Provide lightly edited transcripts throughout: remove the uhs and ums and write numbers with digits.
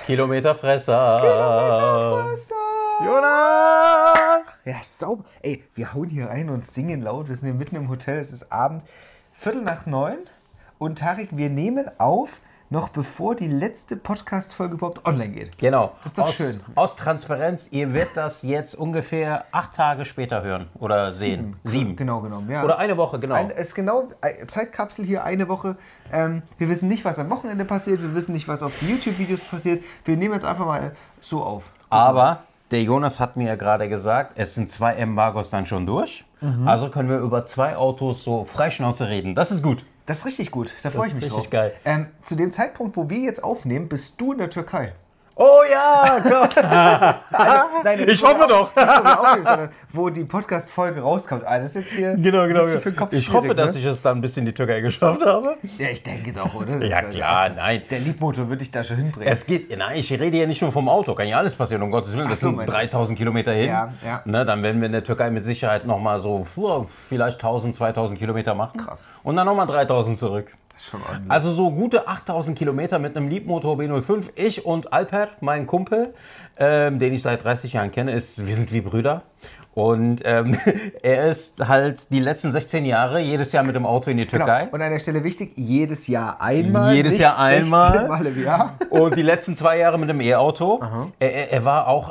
Kilometerfresser. Jonas! Ja, sauber. Ey, wir hauen hier rein und singen laut. Wir sind hier mitten im Hotel. Es ist Abend, 8:45. Und Tarek, wir nehmen auf, noch bevor die letzte Podcast-Folge überhaupt online geht. Genau. Das ist doch schön. Aus Transparenz, ihr werdet das jetzt ungefähr 8 Tage später hören oder sehen. 7. Genau genommen, ja. Oder eine Woche, genau. Es ist genau Zeitkapsel hier, eine Woche. Wir wissen nicht, was am Wochenende passiert. Wir wissen nicht, was auf die YouTube-Videos passiert. Wir nehmen jetzt einfach mal so auf. Aber der Jonas hat mir ja gerade gesagt, es sind 2 Embargos dann schon durch. Also können wir über 2 Autos so freischnauze reden. Das ist gut. Das ist richtig gut, da freue ich mich drauf. Richtig geil. Zu dem Zeitpunkt, wo wir jetzt aufnehmen, bist du in der Türkei. Oh ja, komm. Nein, Ich hoffe doch. Sondern wo die Podcast-Folge rauskommt. Das ist jetzt hier Genau. ein bisschen für den Kopf Ich hoffe, schwierig, dass ich es dann bis in die Türkei geschafft habe. Ja, ich denke doch, oder? Ja, klar, nein. Der Liebmotor würde ich da schon hinbringen. Es geht, nein, ich rede ja nicht nur vom Auto, kann ja alles passieren, um Gottes Willen. Das so, sind meinst du? 3000 Kilometer hin. Ja. Ne, dann werden wir in der Türkei mit Sicherheit nochmal so vielleicht 1000, 2000 Kilometer machen. Krass. Und dann nochmal 3000 zurück. Das ist schon ordentlich. Also so gute 8000 Kilometer mit einem Liebmotor B05. Ich und Alper, mein Kumpel, den ich seit 30 Jahren kenne, wir sind wie Brüder. Und er ist halt die letzten 16 Jahre jedes Jahr mit dem Auto in die Türkei. Genau. Und an der Stelle wichtig, jedes Jahr einmal. Jedes nicht Jahr einmal. 16 Mal im Jahr. Und die letzten 2 Jahre mit dem E-Auto. Er war auch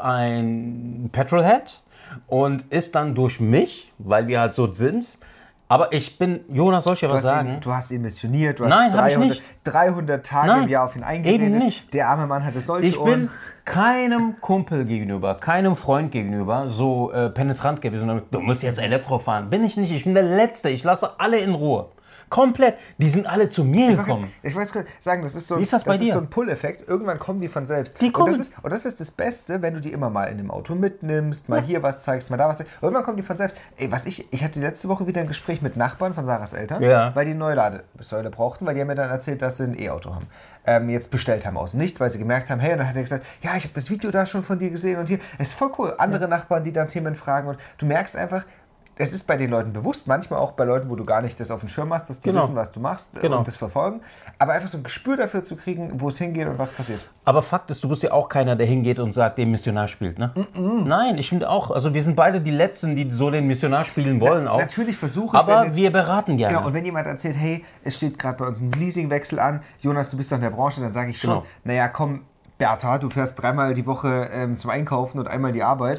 ein Petrolhead und ist dann durch mich, weil wir halt so sind. Aber Jonas, soll ich ja was sagen? Du hast ihn missioniert, du hast Nein, hab ich nicht. 300 Tage im Jahr auf ihn eingeredet. Eben nicht. Der arme Mann hatte solche Ich bin keinem Kumpel gegenüber, keinem Freund gegenüber so penetrant gewesen. Du musst jetzt Elektro fahren. Bin ich nicht, ich bin der Letzte. Ich lasse alle in Ruhe. Komplett. Die sind alle zu mir gekommen. Ich wollte sagen, das ist so, Wie ist das bei dir? ist so ein Pull-Effekt. Irgendwann kommen die von selbst. Die kommen. Und das ist das Beste, wenn du die immer mal in dem Auto mitnimmst, mal hier was zeigst, mal da was zeigst. Irgendwann kommen die von selbst. Ey, ich hatte letzte Woche wieder ein Gespräch mit Nachbarn von Sarahs Eltern, weil die eine neue Ladesäule brauchten, weil die haben mir dann erzählt, dass sie ein E-Auto haben. Jetzt bestellt haben aus nichts, weil sie gemerkt haben, hey, und dann hat er gesagt, ja, ich habe das Video da schon von dir gesehen und hier, es ist voll cool. Andere Nachbarn, die dann Themen fragen und du merkst einfach, es ist bei den Leuten bewusst, manchmal auch bei Leuten, wo du gar nicht das auf dem Schirm hast, dass die wissen, was du machst und das verfolgen. Aber einfach so ein Gespür dafür zu kriegen, wo es hingeht und was passiert. Aber Fakt ist, du bist ja auch keiner, der hingeht und sagt, den Missionar spielt, ne? Nein, ich finde auch. Also wir sind beide die Letzten, die so den Missionar spielen wollen auch. Natürlich versuche ich. Aber wir beraten gerne. Genau, und wenn jemand erzählt, hey, es steht gerade bei uns ein Leasingwechsel an, Jonas, du bist doch in der Branche, dann sage ich schon, naja, komm, Bertha, du fährst 3-mal die Woche zum Einkaufen und einmal die Arbeit.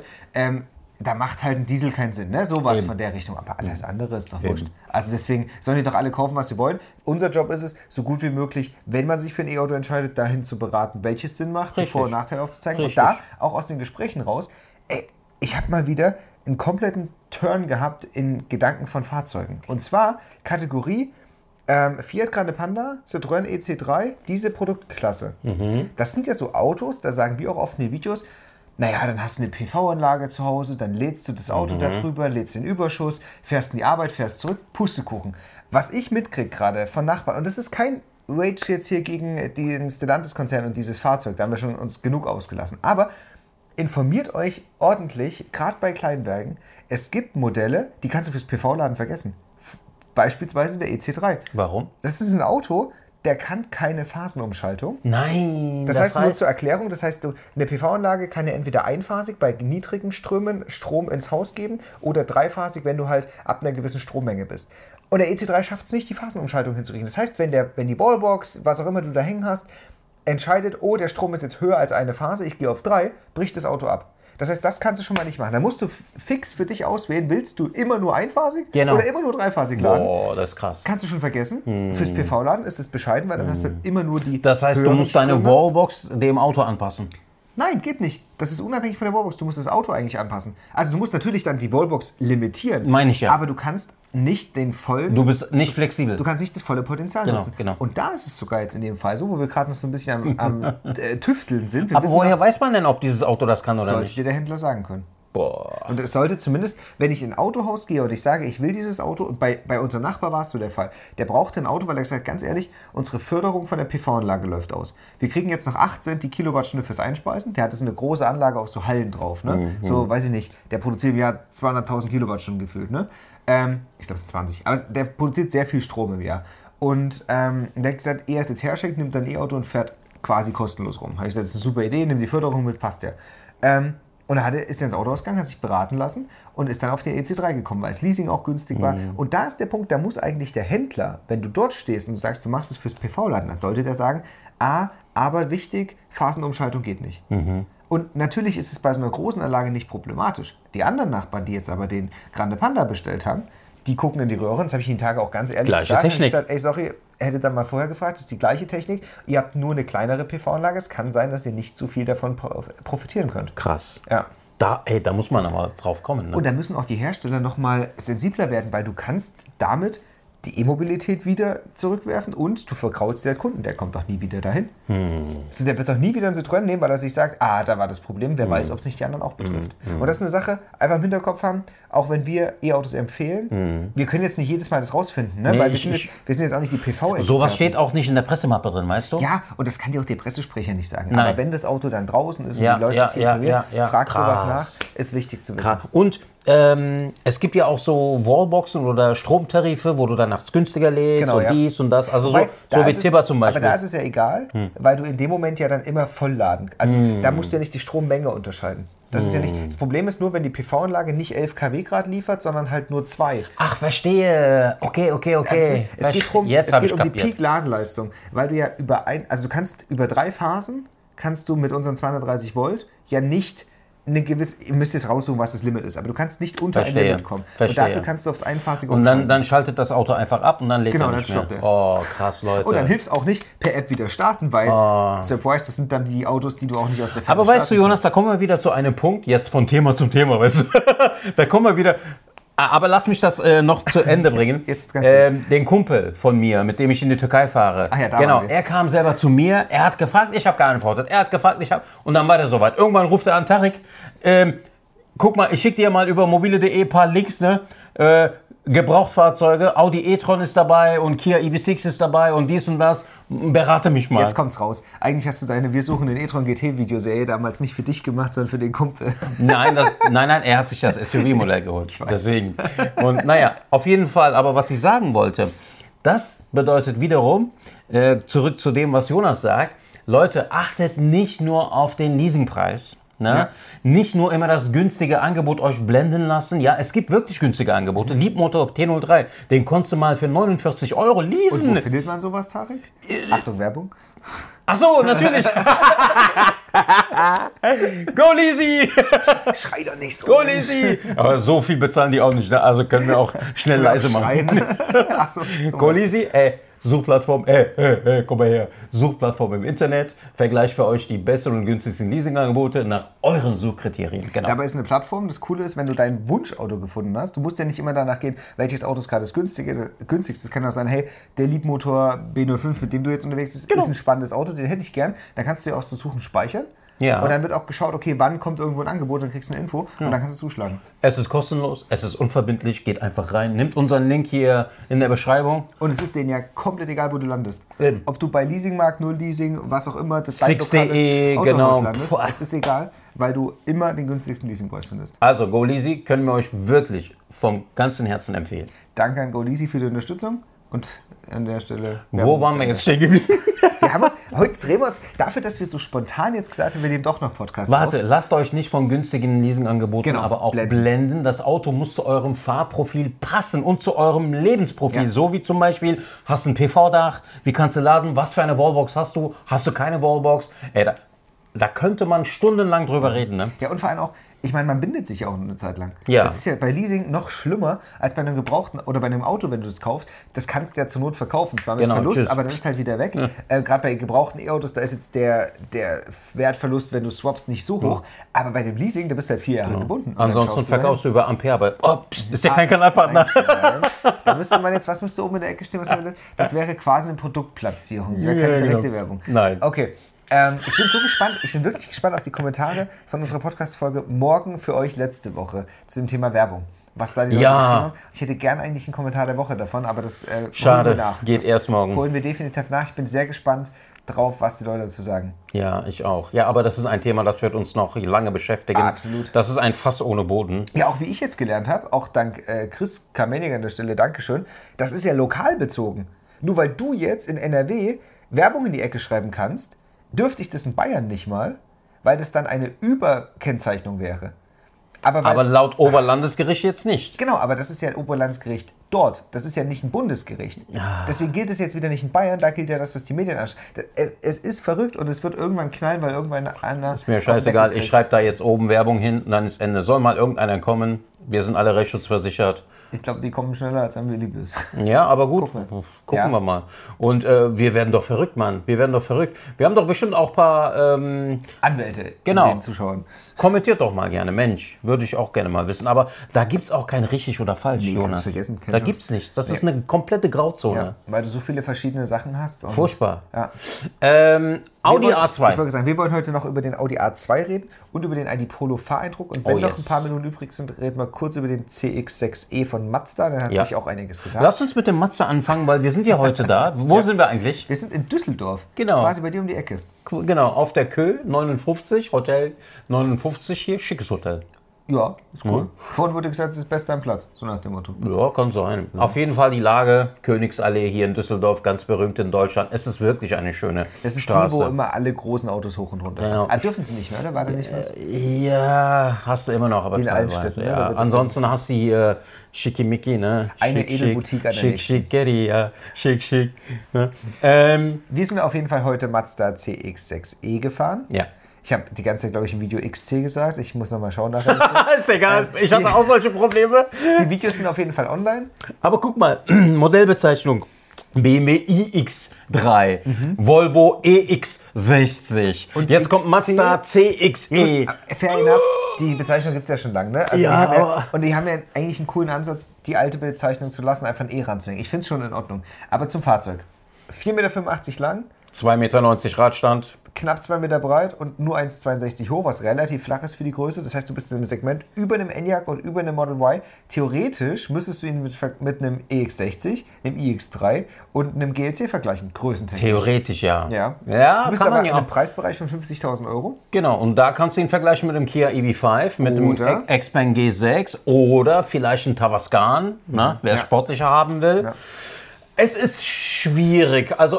Da macht halt ein Diesel keinen Sinn, ne? Sowas von der Richtung. Aber alles andere ist doch wurscht. Also deswegen sollen die doch alle kaufen, was sie wollen. Unser Job ist es, so gut wie möglich, wenn man sich für ein E-Auto entscheidet, dahin zu beraten, welches Sinn macht, die Vor- und Nachteile aufzuzeigen. Und da, auch aus den Gesprächen raus, ich habe mal wieder einen kompletten Turn gehabt in Gedanken von Fahrzeugen. Und zwar Kategorie Fiat Grande Panda, Citroën EC3, diese Produktklasse. Das sind ja so Autos, da sagen wir auch oft in den Videos, naja, dann hast du eine PV-Anlage zu Hause, dann lädst du das Auto da drüber, lädst den Überschuss, fährst in die Arbeit, fährst zurück, Pustekuchen. Was ich mitkriege gerade von Nachbarn, und das ist kein Rage jetzt hier gegen den Stellantis-Konzern und dieses Fahrzeug, da haben wir schon uns genug ausgelassen, aber informiert euch ordentlich, gerade bei Kleinbergen, es gibt Modelle, die kannst du fürs PV-Laden vergessen. Beispielsweise der EC3. Warum? Das ist ein Auto, der kann keine Phasenumschaltung. Nein. Das heißt, nur zur Erklärung, das heißt, eine PV-Anlage kann ja entweder einphasig bei niedrigen Strömen Strom ins Haus geben oder dreiphasig, wenn du halt ab einer gewissen Strommenge bist. Und der EC3 schafft es nicht, die Phasenumschaltung hinzukriegen. Das heißt, wenn die Wallbox, was auch immer du da hängen hast, entscheidet, oh, der Strom ist jetzt höher als eine Phase, ich gehe auf 3, bricht das Auto ab. Das heißt, das kannst du schon mal nicht machen. Da musst du fix für dich auswählen, willst du immer nur einphasig oder immer nur dreiphasig laden? Boah, das ist krass. Kannst du schon vergessen. Fürs PV-Laden ist es bescheiden, weil dann hast du immer nur die Das heißt, du musst deine Wallbox dem Auto anpassen. Nein, geht nicht. Das ist unabhängig von der Wallbox. Du musst das Auto eigentlich anpassen. Also du musst natürlich dann die Wallbox limitieren. Meine ich ja. Aber du kannst nicht den vollen... Du bist nicht flexibel. Du kannst nicht das volle Potenzial nutzen. Genau. Und da ist es sogar jetzt in dem Fall so, wo wir gerade noch so ein bisschen am Tüfteln sind. Aber woher weiß man denn, ob dieses Auto das kann oder sollte nicht? Sollte dir der Händler sagen können. Boah. Und es sollte zumindest, wenn ich in ein Autohaus gehe und ich sage, ich will dieses Auto, und bei unserem Nachbar war es so der Fall, der brauchte ein Auto, weil er gesagt hat, ganz ehrlich, unsere Förderung von der PV-Anlage läuft aus. Wir kriegen jetzt noch 8 Cent die Kilowattstunde fürs Einspeisen. Der hatte so eine große Anlage auf so Hallen drauf. Ne? So, weiß ich nicht, der produziert im Jahr 200.000 Kilowattstunden gefühlt. Ne? Ich glaube, es sind 20. Aber der produziert sehr viel Strom im Jahr. Und der hat gesagt, er ist jetzt herschenkt, nimmt dann ein E-Auto und fährt quasi kostenlos rum. Habe ich gesagt, das ist eine super Idee, nimm die Förderung mit, passt ja. Und er ist ins Auto ausgegangen, hat sich beraten lassen und ist dann auf den EC3 gekommen, weil das Leasing auch günstig war. Und da ist der Punkt, da muss eigentlich der Händler, wenn du dort stehst und du sagst, du machst es fürs PV-Laden, dann sollte der sagen, aber wichtig, Phasenumschaltung geht nicht. Und natürlich ist es bei so einer großen Anlage nicht problematisch. Die anderen Nachbarn, die jetzt aber den Grande Panda bestellt haben, die gucken in die Röhre, das habe ich Ihnen Tage auch ganz ehrlich Gleiche gesagt. Technik. Ich gesagt, ey, sorry, hättet ihr mal vorher gefragt, das ist die gleiche Technik. Ihr habt nur eine kleinere PV-Anlage. Es kann sein, dass ihr nicht so viel davon profitieren könnt. Krass. Ja. Da muss man aber drauf kommen. Ne? Und da müssen auch die Hersteller nochmal sensibler werden, weil du kannst damit die E-Mobilität wieder zurückwerfen und du verkraulst den Kunden. Der kommt doch nie wieder dahin. Also der wird doch nie wieder einen Citroën nehmen, weil er sich sagt, da war das Problem. Wer weiß, ob es nicht die anderen auch betrifft. Und das ist eine Sache, einfach im Hinterkopf haben, auch wenn wir E-Autos empfehlen, wir können jetzt nicht jedes Mal das rausfinden, ne? Nee, weil wir sind jetzt auch nicht die PV-Experten. Sowas steht auch nicht in der Pressemappe drin, weißt du? Ja, und das kann dir auch der Pressesprecher nicht sagen. Nein. Aber wenn das Auto dann draußen ist und Ja, die Leute sich informieren, frag krass. sowas nach, ist wichtig zu wissen. Krass. Und es gibt ja auch so Wallboxen oder Stromtarife, wo du dann nachts günstiger lädst und dies und das. Also Wobei, so wie Zibber zum Beispiel. Aber da ist es ja egal, weil du in dem Moment ja dann immer vollladen. Also da musst du ja nicht die Strommenge unterscheiden. Das ist ja nicht. Das Problem ist nur, wenn die PV-Anlage nicht 11 kW Grad liefert, sondern halt nur 2. Ach, verstehe. Okay. Es geht um die Peak. Peak-Ladeleistung, weil du ja du kannst über 3 Phasen, kannst du mit unseren 230 Volt ja nicht eine gewisse, ihr müsst jetzt raussuchen, was das Limit ist, aber du kannst nicht unter ein Limit kommen. Und dafür kannst du aufs Einphasige umschalten. Und dann schaltet das Auto einfach ab und dann lädt er nicht mehr. Stoppt er. Oh, krass, Leute. Und dann hilft auch nicht per App wieder starten, weil, Surprise, das sind dann die Autos, die du auch nicht aus der Ferne Aber weißt du, Jonas, da kommen wir wieder zu einem Punkt, jetzt von Thema zum Thema, weißt du, da kommen wir wieder... Aber lass mich das noch zu Ende bringen. Jetzt ganz den Kumpel von mir, mit dem ich in die Türkei fahre. Ach ja, da genau, waren wir. er kam selber zu mir, er hat gefragt, ich habe geantwortet. Er hat gefragt, und dann war der soweit. Irgendwann ruft er an, Tarek, guck mal, ich schicke dir mal über mobile.de ein paar Links, ne? Gebrauchtfahrzeuge, Audi e-tron ist dabei und Kia EV6 ist dabei und dies und das. Berate mich mal. Jetzt kommt's raus. Eigentlich hast du deine Wir suchen den e-tron GT-Videoserie damals nicht für dich gemacht, sondern für den Kumpel. Nein, er hat sich das SUV-Modell geholt. Deswegen. Und naja, auf jeden Fall. Aber was ich sagen wollte, das bedeutet wiederum, zurück zu dem, was Jonas sagt, Leute, achtet nicht nur auf den Leasingpreis. Ne? Ja. Nicht nur immer das günstige Angebot euch blenden lassen. Ja, es gibt wirklich günstige Angebote. Leapmotor T03, den konntest du mal für 49 € leasen. Und wo findet man sowas, Tarek? Achtung, Werbung. Ach so, natürlich. Go Leasy! Schrei doch nicht so. Go Leasy! Aber so viel bezahlen die auch nicht. Ne? Also können wir auch schnell leise machen. Ach so, Go Leasy, Suchplattform, komm mal her. Suchplattform im Internet, Vergleich für euch die besseren und günstigsten Leasingangebote nach euren Suchkriterien. Genau. Dabei ist eine Plattform, das Coole ist, wenn du dein Wunschauto gefunden hast, du musst ja nicht immer danach gehen, welches Auto ist gerade das günstigste. Es kann auch sein, hey, der Leapmotor B05, mit dem du jetzt unterwegs bist, ist ein spannendes Auto, den hätte ich gern. Dann kannst du ja auch so suchen, speichern. Ja. Und dann wird auch geschaut, okay, wann kommt irgendwo ein Angebot, dann kriegst du eine Info und dann kannst du zuschlagen. Es ist kostenlos, es ist unverbindlich, geht einfach rein, nimmt unseren Link hier in der Beschreibung. Und es ist denen ja komplett egal, wo du landest. Eben. Ob du bei Leasingmarkt, Null-Leasing, was auch immer, das 6.de, lokales Autohaus genau. landest, es ist egal, weil du immer den günstigsten Leasingpreis findest. Also Go Leasy können wir euch wirklich vom ganzen Herzen empfehlen. Danke an Go Leasy für die Unterstützung und an der Stelle... Wo waren wir jetzt stehen geblieben? Heute drehen wir uns, dafür, dass wir so spontan jetzt gesagt haben, wir nehmen doch noch Podcast Warte, lasst euch nicht von günstigen Leasingangeboten aber auch blenden. Das Auto muss zu eurem Fahrprofil passen und zu eurem Lebensprofil. Ja. So wie zum Beispiel, hast du ein PV-Dach, wie kannst du laden, was für eine Wallbox hast du keine Wallbox? Da könnte man stundenlang drüber reden. Ne? Ja, und vor allem auch, ich meine, man bindet sich ja auch eine Zeit lang. Ja. Das ist ja bei Leasing noch schlimmer als bei einem Gebrauchten oder bei einem Auto, wenn du es kaufst. Das kannst du ja zur Not verkaufen, zwar mit Verlust, aber dann ist halt wieder weg. Ja. Gerade bei gebrauchten E-Autos, da ist jetzt der Wertverlust, wenn du swappst, nicht so hoch. Aber bei dem Leasing, da bist du halt 4 Jahre gebunden. Ansonsten verkaufst du über Ampere, aber ist ja kein Kanalpartner. Da müsste man jetzt, was müsste oben in der Ecke stehen? Das wäre quasi eine Produktplatzierung. Das wäre keine direkte Werbung. Nein. Okay. Ich bin so gespannt, ich bin wirklich gespannt auf die Kommentare von unserer Podcast-Folge morgen für euch letzte Woche zu dem Thema Werbung. Was da die Leute geschrieben haben. Ich hätte gern eigentlich einen Kommentar der Woche davon, aber das schade, holen wir nach. Geht erst morgen. Holen wir definitiv nach. Ich bin sehr gespannt drauf, was die Leute dazu sagen. Ja, ich auch. Ja, aber das ist ein Thema, das wird uns noch lange beschäftigen. Absolut. Das ist ein Fass ohne Boden. Ja, auch wie ich jetzt gelernt habe, auch dank Chris Kameniger an der Stelle, Dankeschön, das ist ja lokal bezogen. Nur weil du jetzt in NRW Werbung in die Ecke schreiben kannst, dürfte ich das in Bayern nicht mal, weil das dann eine Überkennzeichnung wäre. Aber laut Oberlandesgericht jetzt nicht. Genau, aber das ist ja ein Oberlandesgericht dort. Das ist ja nicht ein Bundesgericht. Deswegen gilt es jetzt wieder nicht in Bayern, da gilt ja das, was die Medien anschauen. Es ist verrückt und es wird irgendwann knallen, weil irgendwann einer... Ist mir scheißegal, ich schreibe da jetzt oben Werbung hin und dann ist Ende. Soll mal irgendeiner kommen, wir sind alle rechtsschutzversichert. Ich glaube, die kommen schneller als am Willibus. Ja, aber gut, gucken wir mal. Und wir werden doch verrückt, Mann. Wir werden doch verrückt. Wir haben doch bestimmt auch ein paar... Anwälte genau. in den Zuschauern. Kommentiert doch mal gerne, Mensch. Würde ich auch gerne mal wissen. Aber da gibt es auch kein richtig oder falsch, Jonas. Vergessen. Da gibt es nicht. Das ist eine komplette Grauzone. Ja, weil du so viele verschiedene Sachen hast. Furchtbar. Ja. Audi A2. Ich wollte sagen, wir wollen heute noch über den Audi A2 reden und über den ID Polo Fahreindruck. Und wenn noch ein paar Minuten übrig sind, reden wir kurz über den CX-6E von Mazda. Da hat sich auch einiges getan. Lass uns mit dem Mazda anfangen, weil wir sind ja heute da. Wo sind wir eigentlich? Wir sind in Düsseldorf. Genau. Quasi bei dir um die Ecke. Genau, auf der Kö 59, Hotel 59 hier. Schickes Hotel. Ja, ist cool. Vorhin wurde gesagt, es ist das Beste am Platz, so nach dem Motto. Ja, kann sein. Ja. Auf jeden Fall die Lage, Königsallee hier in Düsseldorf, ganz berühmt in Deutschland. Es ist wirklich eine schöne Das ist Straße. die, wo immer alle großen Autos hoch und runter fahren. Ja. Dürfen sie nicht, oder? War da nicht was? Ja, hast du immer noch, aber in allen teilweise. Städten, Ja. ne? Ansonsten hast du hier Schickimicki, ne? Eine Edelboutique an der nächsten. Schickeri, ja. Schick. Ne? Wir sind auf jeden Fall heute Mazda CX-6E gefahren. Ja. Ich habe die ganze Zeit, glaube ich, im Video XC gesagt. Ich muss nochmal schauen nachher. Ist egal, ich hatte auch solche Probleme. Die Videos sind auf jeden Fall online. Aber guck mal, Modellbezeichnung. BMW iX3, Volvo EX60. Und jetzt kommt Mazda CXE. Fair enough, die Bezeichnung gibt es ja schon lange. Ne? Also Ja, die haben ja eigentlich einen coolen Ansatz, die alte Bezeichnung zu lassen, einfach ein E ranzuhängen. Ich finde es schon in Ordnung. Aber zum Fahrzeug. 4,85 Meter lang. 2,90 Meter Radstand. Knapp 2 Meter breit und nur 1,62 hoch, was relativ flach ist für die Größe. Das heißt, du bist im Segment über einem Enyaq und über einem Model Y. Theoretisch müsstest du ihn mit einem EX60, einem iX3 und einem GLC vergleichen, größentechnisch. Theoretisch, ja. Ja, Ja, du bist kann aber man in ja. einem Preisbereich von 50.000 Euro. Genau, und da kannst du ihn vergleichen mit dem Kia EV5, mit Oder? dem Xpeng G6 oder vielleicht ein Tavascan, ne, wer es sportlicher haben will. Ja. Es ist schwierig. Also,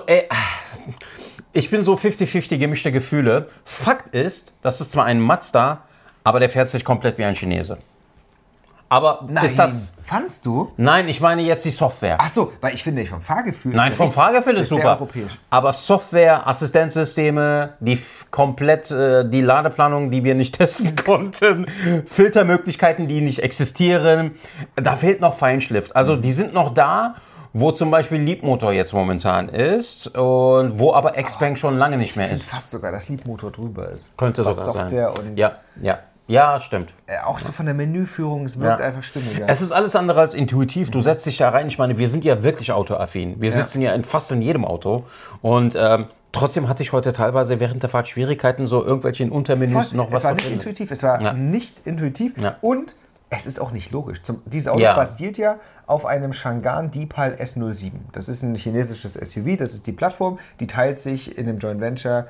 ich bin so 50-50 gemischte Gefühle. Fakt ist, das ist zwar ein Mazda, aber der fährt sich komplett wie ein Chinese. Aber Nein, ist das... fandst du? Nein, ich meine jetzt die Software. Ach so, weil ich finde, vom Fahrgefühl Nein, vom Fahrgefühl ist sehr super. europäisch. Aber Software, Assistenzsysteme, komplett die Ladeplanung, die wir nicht testen konnten, Filtermöglichkeiten, die nicht existieren, da fehlt noch Feinschliff. Also die sind noch da, wo zum Beispiel Leapmotor jetzt momentan ist und wo aber Xpeng schon lange nicht mehr Ich ist. finde fast sogar, dass Leapmotor drüber ist. Könnte was sogar Software sein. und Ja, stimmt. auch so von der Menüführung, es wirkt einfach stimmiger. Es ist alles andere als intuitiv. Du setzt dich da rein. Ich meine, wir sind ja wirklich autoaffin. Wir sitzen ja fast in jedem Auto. Und trotzdem hatte ich heute teilweise während der Fahrt Schwierigkeiten, so irgendwelche in Untermenüs noch was zu finden. Es war nicht intuitiv und es ist auch nicht logisch. Dieses Auto basiert ja auf einem Changan Deepal S07. Das ist ein chinesisches SUV, das ist die Plattform, die teilt sich in dem Joint Venture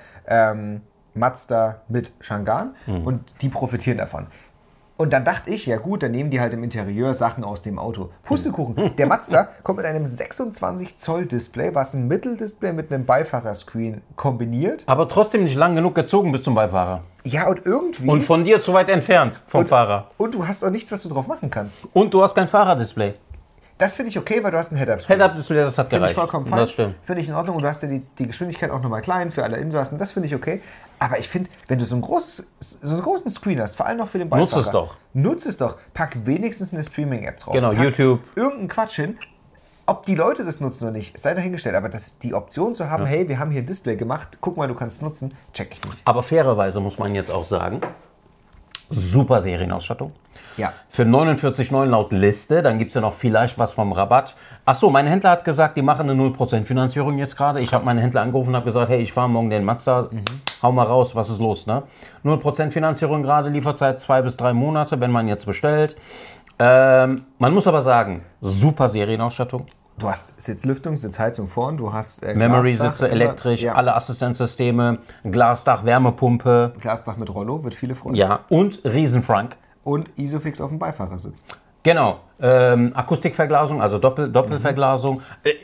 Mazda mit Changan und die profitieren davon. Und dann dachte ich, ja gut, dann nehmen die halt im Interieur Sachen aus dem Auto. Pustekuchen. Der Mazda kommt mit einem 26 Zoll Display, was ein Mitteldisplay mit einem Beifahrerscreen kombiniert. Aber trotzdem nicht lang genug gezogen bis zum Beifahrer. Ja, und irgendwie... Und von dir zu weit entfernt vom Fahrer. Und du hast auch nichts, was du drauf machen kannst. Und du hast kein Fahrerdisplay. Das finde ich okay, weil du hast ein Head-Up-Screen. Head-Up-Display, das hat Finde gereicht. ich vollkommen fein. Das stimmt. Finde ich in Ordnung. Und du hast ja die Geschwindigkeit auch nochmal klein für alle Insassen. Das finde ich okay. Aber ich finde, wenn du so einen großen Screen hast, vor allem noch für den Beifahrer. Nutz es doch. Nutz es doch. Pack wenigstens eine Streaming-App drauf. Genau, Pack YouTube. Irgendeinen Quatsch hin. Ob die Leute das nutzen oder nicht, sei dahingestellt. Aber die Option zu haben, hey, wir haben hier ein Display gemacht, guck mal, du kannst es nutzen, check ich nicht. Aber fairerweise muss man jetzt auch sagen, super Serienausstattung. Ja. Für 49,9 laut Liste, dann gibt es ja noch vielleicht was vom Rabatt. Achso, mein Händler hat gesagt, die machen eine 0% Finanzierung jetzt gerade. Ich habe meinen Händler angerufen und habe gesagt, hey, ich fahre morgen den Mazda, hau mal raus, was ist los? Ne? 0% Finanzierung gerade, Lieferzeit 2 bis 3 Monate, wenn man jetzt bestellt. Man muss aber sagen, super Serienausstattung. Du hast Sitzlüftung, Sitzheizung vorn, du hast Memory-Sitze, elektrisch, alle Assistenzsysteme, Glasdach, Wärmepumpe. Glasdach mit Rollo, wird viele freuen. Ja, und Riesenfrank. Und Isofix auf dem Beifahrersitz. Genau, Akustikverglasung, also Doppelverglasung.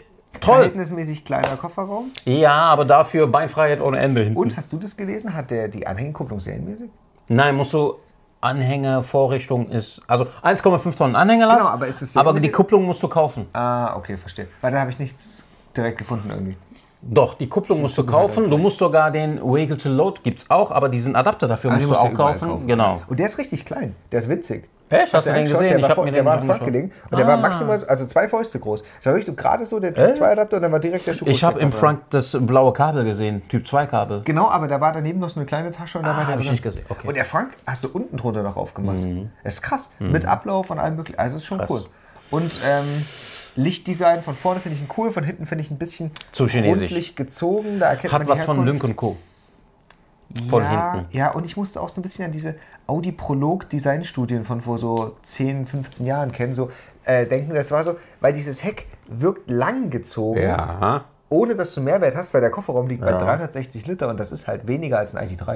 Toll. Verhältnismäßig kleiner Kofferraum. Ja, aber dafür Beinfreiheit ohne Ende hinten. Und hast du das gelesen? Hat der die Anhängerkupplung serienmäßig? Nein, musst du Anhängervorrichtung ist, also 1,5 Tonnen Anhängerlast, Genau, aber ist es aber die serienmäßig? Kupplung musst du kaufen. Ah, okay, verstehe. Weil da habe ich nichts direkt gefunden irgendwie. Doch, die Kupplung musst du kaufen. Du musst sogar den Wiggle to Load, gibt's auch, aber diesen Adapter dafür musst du auch kaufen. Genau. Und der ist richtig klein. Der ist winzig. Echt? Hast du den gesehen? Der war am Front gelegen und der war maximal, also 2 Fäuste groß. Das war wirklich so gerade so der Typ 2 Adapter und dann war direkt der Schuh. Ich habe im Front das blaue Kabel gesehen, Typ 2 Kabel. Genau, aber da war daneben noch so eine kleine Tasche und da war der Hab ich drin. nicht gesehen. Okay. Und der Frank hast du unten drunter noch aufgemacht. Das ist krass. Mit Ablauf und allem möglichen. Also ist schon cool. Und Lichtdesign von vorne finde ich cool, von hinten finde ich ein bisschen zu chinesisch rundlich gezogen. Da erkennt hat man was die von Herkunft. Lynk & Co. Von hinten. Ja, und ich musste auch so ein bisschen an diese Audi Prolog Designstudien von vor so 10, 15 Jahren kennen, so denken. Das war so, weil dieses Heck wirkt lang gezogen, Ja. ohne dass du Mehrwert hast, weil der Kofferraum liegt bei 360 Liter und das ist halt weniger als ein ID3.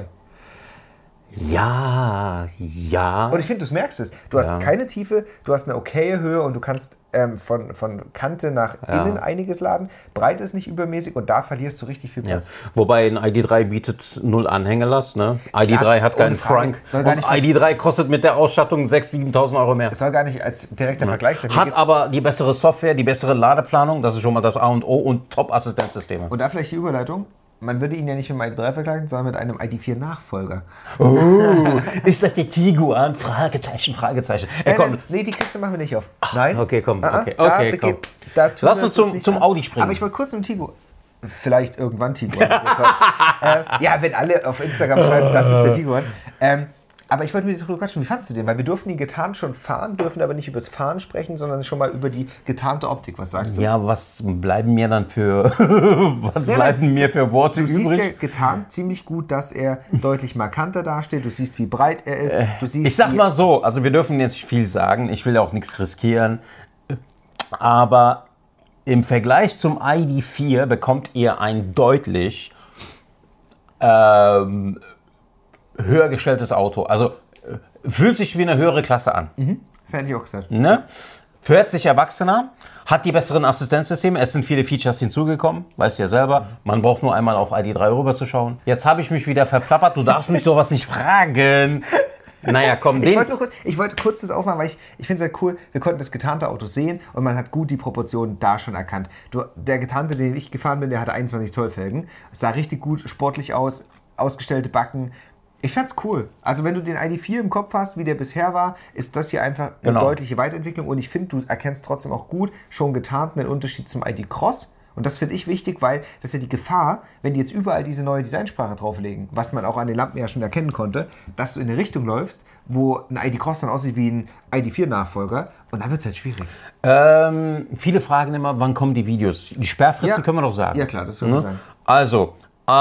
Ja. Und ich finde, du merkst es. Du hast keine Tiefe, du hast eine okaye Höhe und du kannst von Kante nach innen einiges laden. Breit ist nicht übermäßig und da verlierst du richtig viel Platz. Wobei ein ID3 bietet 0 Anhängerlast. Ne? ID3 hat keinen Frank. Und ID3 kostet mit der Ausstattung 6.000, 7.000 Euro mehr. Es soll gar nicht als direkter Vergleich sein. Hat aber die bessere Software, die bessere Ladeplanung. Das ist schon mal das A und O und Top-Assistenzsysteme. Und da vielleicht die Überleitung. Man würde ihn ja nicht mit dem ID3 vergleichen, sondern mit einem ID4-Nachfolger. Oh, ist das der Tiguan? Fragezeichen. Nee, die Kiste machen wir nicht auf. Nein. Okay, komm. Okay, komm. Lass uns zum Audi springen. Aber ich wollte kurz mit dem Tiguan. Vielleicht irgendwann Tiguan. Ja, wenn alle auf Instagram schreiben, das ist der Tiguan. Aber ich wollte mit dir drüber quatschen, wie fandst du den? Weil wir durften ihn getarnt schon fahren, dürfen aber nicht über das Fahren sprechen, sondern schon mal über die getarnte Optik. Was sagst du? Ja, was bleiben mir dann für Worte übrig? Du siehst ja übrig? getarnt ziemlich gut, dass er deutlich markanter dasteht. Du siehst, wie breit er ist. Du siehst, ich sag mal so, also wir dürfen jetzt nicht viel sagen. Ich will ja auch nichts riskieren. Aber im Vergleich zum ID4 bekommt ihr ein deutlich höher gestelltes Auto. Also fühlt sich wie eine höhere Klasse an. Hätte ich auch gesagt. Ne? Fährt sich erwachsener, hat die besseren Assistenzsysteme. Es sind viele Features hinzugekommen. Weißt du ja selber. Man braucht nur einmal auf ID3 rüberzuschauen. Jetzt habe ich mich wieder verplappert. Du darfst mich sowas nicht fragen. Naja, komm, ich wollte kurz das aufmachen, weil ich finde es halt cool, wir konnten das getarnte Auto sehen und man hat gut die Proportionen da schon erkannt. Der getarnte, den ich gefahren bin, der hatte 21 Zoll Felgen. Es sah richtig gut, sportlich aus, ausgestellte Backen. Ich fand's cool. Also wenn du den ID4 im Kopf hast, wie der bisher war, ist das hier einfach eine deutliche Weiterentwicklung. Und ich finde, du erkennst trotzdem auch gut schon getarnt einen Unterschied zum ID Cross. Und das finde ich wichtig, weil das ist ja die Gefahr, wenn die jetzt überall diese neue Designsprache drauflegen, was man auch an den Lampen ja schon erkennen konnte, dass du in eine Richtung läufst, wo ein ID Cross dann aussieht wie ein ID4-Nachfolger. Und dann wird es halt schwierig. Viele fragen immer, wann kommen die Videos? Die Sperrfristen können wir doch sagen. Ja klar, das können wir sagen. Also,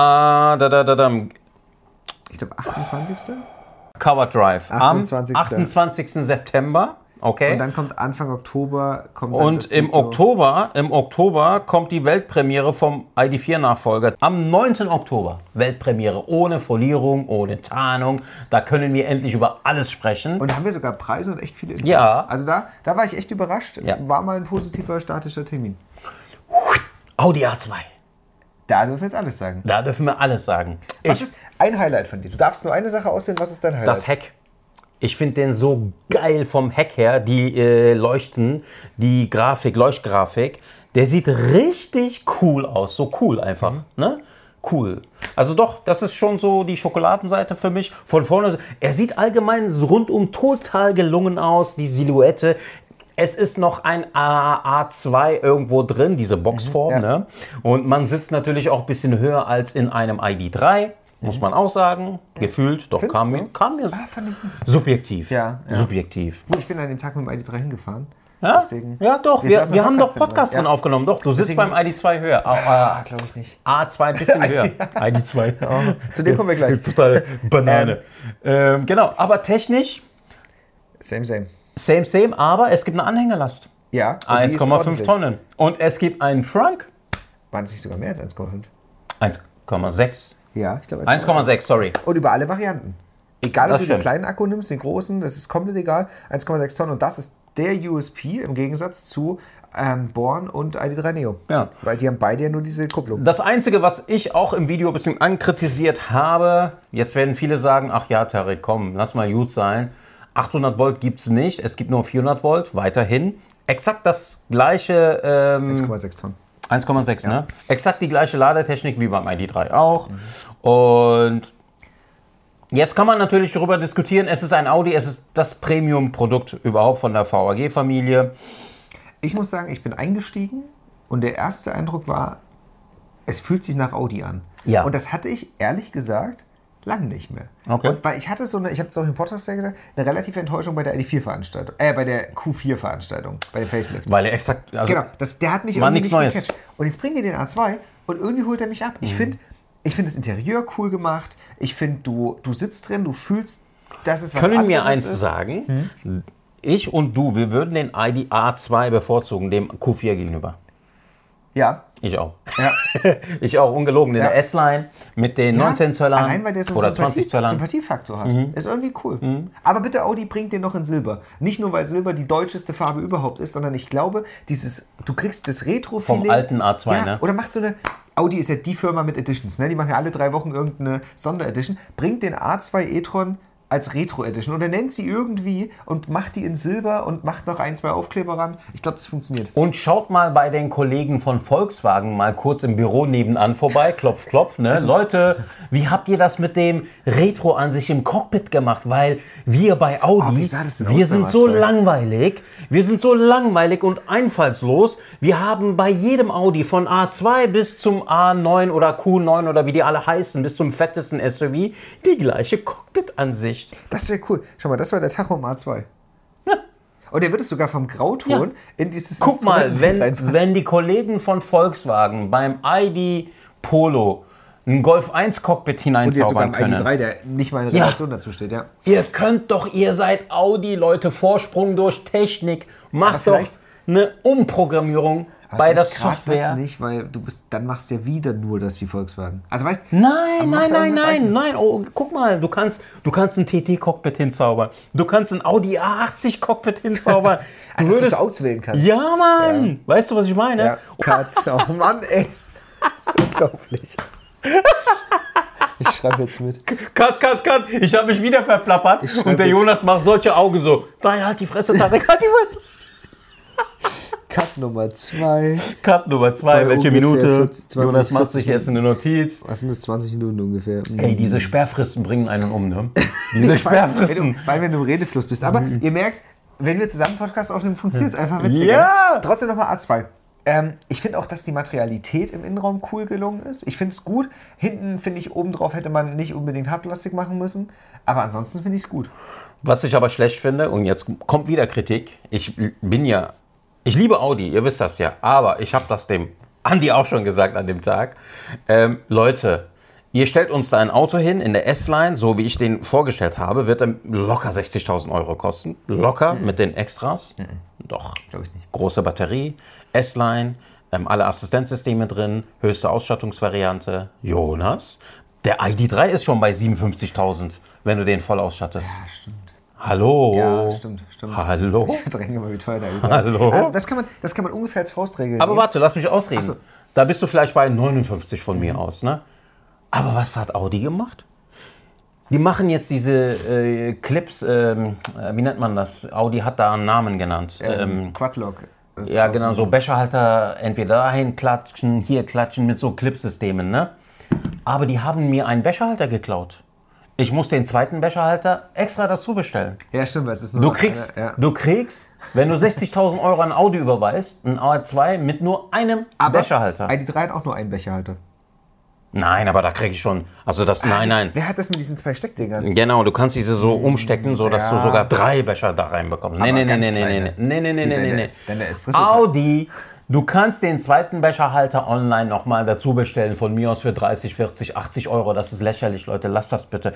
ich glaube 28. Cover Drive 28. am 28. September. Okay. Und dann kommt Anfang Oktober. Und im Oktober kommt die Weltpremiere vom ID4-Nachfolger. Am 9. Oktober Weltpremiere, ohne Folierung, ohne Tarnung. Da können wir endlich über alles sprechen. Und da haben wir sogar Preise und echt viele Infos. Ja. Also da war ich echt überrascht. Ja. War mal ein positiver, statischer Termin. Audi A2. Da dürfen wir jetzt alles sagen. Da dürfen wir alles sagen. Was ist ein Highlight von dir? Du darfst nur eine Sache auswählen. Was ist dein Highlight? Das Heck. Ich finde den so geil vom Heck her, die Leuchten, die Leuchtgrafik. Der sieht richtig cool aus, so cool einfach, ne? Cool. Also doch, das ist schon so die Schokoladenseite für mich. Von vorne, er sieht allgemein rundum total gelungen aus, die Silhouette. Es ist noch ein A2 irgendwo drin, diese Boxform, ne? Und man sitzt natürlich auch ein bisschen höher als in einem ID3. Muss man auch sagen, gefühlt, doch kam mir subjektiv. Ja. Subjektiv. Gut, ich bin an dem Tag mit dem ID3 hingefahren. Ja, deswegen, ja doch, wir haben doch Podcast drin aufgenommen. Doch, du sitzt beim ID2 höher. Glaube ich nicht. A2 ein bisschen höher. ID2. Zu dem kommen wir gleich. Total Banane. Genau, aber technisch Same, aber es gibt eine Anhängerlast. Ja. 1,5 Tonnen. Und es gibt einen Frank. Waren es nicht sogar mehr als 1,5? 1,6. Ja, ich glaube 1,6, sorry. Und über alle Varianten. Egal, ob du den kleinen Akku nimmst, den großen, das ist komplett egal. 1,6 Tonnen. Und das ist der USP im Gegensatz zu Born und ID3 Neo. Ja. Weil die haben beide ja nur diese Kupplung. Das Einzige, was ich auch im Video ein bisschen ankritisiert habe, jetzt werden viele sagen, ach ja, Tarek, komm, lass mal gut sein. 800 Volt gibt es nicht, es gibt nur 400 Volt, weiterhin. Exakt das gleiche... 1,6 Tonnen. 1,6, ja. Ne? Exakt die gleiche Ladetechnik wie beim ID3 auch. Und jetzt kann man natürlich darüber diskutieren, es ist ein Audi, es ist das Premium-Produkt überhaupt von der VAG-Familie. Ich muss sagen, ich bin eingestiegen und der erste Eindruck war, es fühlt sich nach Audi an. Ja. Und das hatte ich, ehrlich gesagt, lange nicht mehr. Okay. Und weil ich hatte so eine, ich habe es auch im Podcast gesagt, eine relative Enttäuschung bei der ID4-Veranstaltung, bei der Q4-Veranstaltung, bei der Facelift. Weil er exakt, also genau, der hat mich war irgendwie nichts nicht Neues. gecatcht. Und jetzt bringen die den A2 und irgendwie holt er mich ab. Ich finde das Interieur cool gemacht. Ich finde, du sitzt drin, du fühlst, dass es was Können anderes wir eins ist. sagen? Ich und du, wir würden den ID A2 bevorzugen, dem Q4 gegenüber. Ja. Ich auch. Ja. Ich auch, ungelogen. In Ja. der S-Line mit den 19 Zöllern Allein, weil der so oder einen 20 Zöllern. Sympathiefaktor hat. Ist irgendwie cool. Aber bitte, Audi bringt den noch in Silber. Nicht nur, weil Silber die deutscheste Farbe überhaupt ist, sondern ich glaube, du kriegst das Retro-Feeling. Vom alten A2, ja, ne? Oder macht so eine... Audi ist ja die Firma mit Editions, ne? Die machen ja alle 3 Wochen irgendeine Sonderedition. Bringt den A2 e-tron als Retro-Edition oder nennt sie irgendwie und macht die in Silber und macht noch 1, 2 Aufkleber ran. Ich glaube, das funktioniert. Und schaut mal bei den Kollegen von Volkswagen mal kurz im Büro nebenan vorbei. Klopf, klopf. Ne? Leute, wie habt ihr das mit dem Retro an sich im Cockpit gemacht? Weil wir bei Audi, wie sah das denn wir aus sind beim so A2? langweilig. Wir sind so langweilig und einfallslos. Wir haben bei jedem Audi von A2 bis zum A9 oder Q9 oder wie die alle heißen, bis zum fettesten SUV, die gleiche Cockpit-Ansicht. Das wäre cool. Schau mal, das war der Tacho im A2. Und der wird es sogar vom Grauton in dieses Guck mal, Instrument reinfassen. wenn die Kollegen von Volkswagen beim ID Polo ein Golf 1 Cockpit Und jetzt sogar hineinzaubern im können. ID3, der nicht mal in Relation dazu steht, ja. Ihr seid Audi, Leute, Vorsprung durch Technik. Macht doch vielleicht- eine Umprogrammierung Aber bei der vielleicht grad Software. Das nicht, weil dann machst du ja wieder nur das wie Volkswagen. Also weißt Nein, macht da irgendwas Eigenes. nein. Oh, guck mal, du kannst ein TT-Cockpit hinzaubern. Du kannst ein Audi A80-Cockpit hinzaubern. Dass du es auswählen kannst. Ja, Mann. Weißt du, was ich meine? Ja. Cut. Oh Mann, ey. Das ist unglaublich. Ich schreibe jetzt mit. Cut. Ich habe mich wieder verplappert. schreib Und der jetzt- Jonas macht solche Augen so. Nein, halt die Fresse, Tarek, halt die Fresse. Cut Nummer 2. Cut Nummer 2, Bei welche ungefähr Minute? 40, 20, Jonas macht 40 sich jetzt eine Notiz. Was sind das? 20 Minuten ungefähr. Ey, diese Sperrfristen bringen einen um, ne? Diese Sperrfristen. Weil wenn du im Redefluss bist. Aber ihr merkt, wenn wir zusammen Podcast aufnehmen, funktioniert es einfach witziger. Ja. Trotzdem nochmal A2. Ich finde auch, dass die Materialität im Innenraum cool gelungen ist. Ich finde es gut. Hinten, finde ich, obendrauf hätte man nicht unbedingt Hartplastik machen müssen. Aber ansonsten finde ich es gut. Was ich aber schlecht finde, und jetzt kommt wieder Kritik, ich liebe Audi, ihr wisst das ja, aber ich habe das dem Andi auch schon gesagt an dem Tag. Leute, ihr stellt uns da ein Auto hin in der S-Line, so wie ich den vorgestellt habe, wird er locker 60.000 Euro kosten. Locker mit den Extras. Doch. Glaube ich nicht. Große Batterie, S-Line, alle Assistenzsysteme drin, höchste Ausstattungsvariante. Jonas, der ID3 ist schon bei 57.000, wenn du den voll ausstattest. Ja, stimmt. Hallo. Ja, stimmt. Hallo. Ich verdränge immer, wie teuer der ist. Hallo. Das kann man ungefähr als Faustregel Aber nehmen. warte, lass mich ausreden. Ach so. Da bist du vielleicht bei 59 von mir aus, ne? Aber was hat Audi gemacht? Die machen jetzt diese Clips, wie nennt man das? Audi hat da einen Namen genannt. Quadlock. ist Ja, außen genau, so drum. Becherhalter entweder dahin klatschen, hier klatschen mit so Clipsystemen, ne? Aber die haben mir einen Becherhalter geklaut. Ich muss den zweiten Becherhalter extra dazu bestellen. Ja, stimmt, weil es ist nur Du noch kriegst, einer, ja. du kriegst, wenn du 60.000 Euro an Audi überweist, ein A2 mit nur einem Aber Becherhalter. ID3 hat auch nur einen Becherhalter. Nein, aber da kriege ich schon, also das, nein. Wer hat das mit diesen 2 Steckdingern? Genau, du kannst diese so umstecken, so dass Ja. du sogar 3 Becher da reinbekommst. Nee. Dann der Espresso. Audi, du kannst den zweiten Becherhalter online nochmal dazu bestellen, von mir aus für 30, 40, 80 Euro. Das ist lächerlich, Leute, lasst das bitte.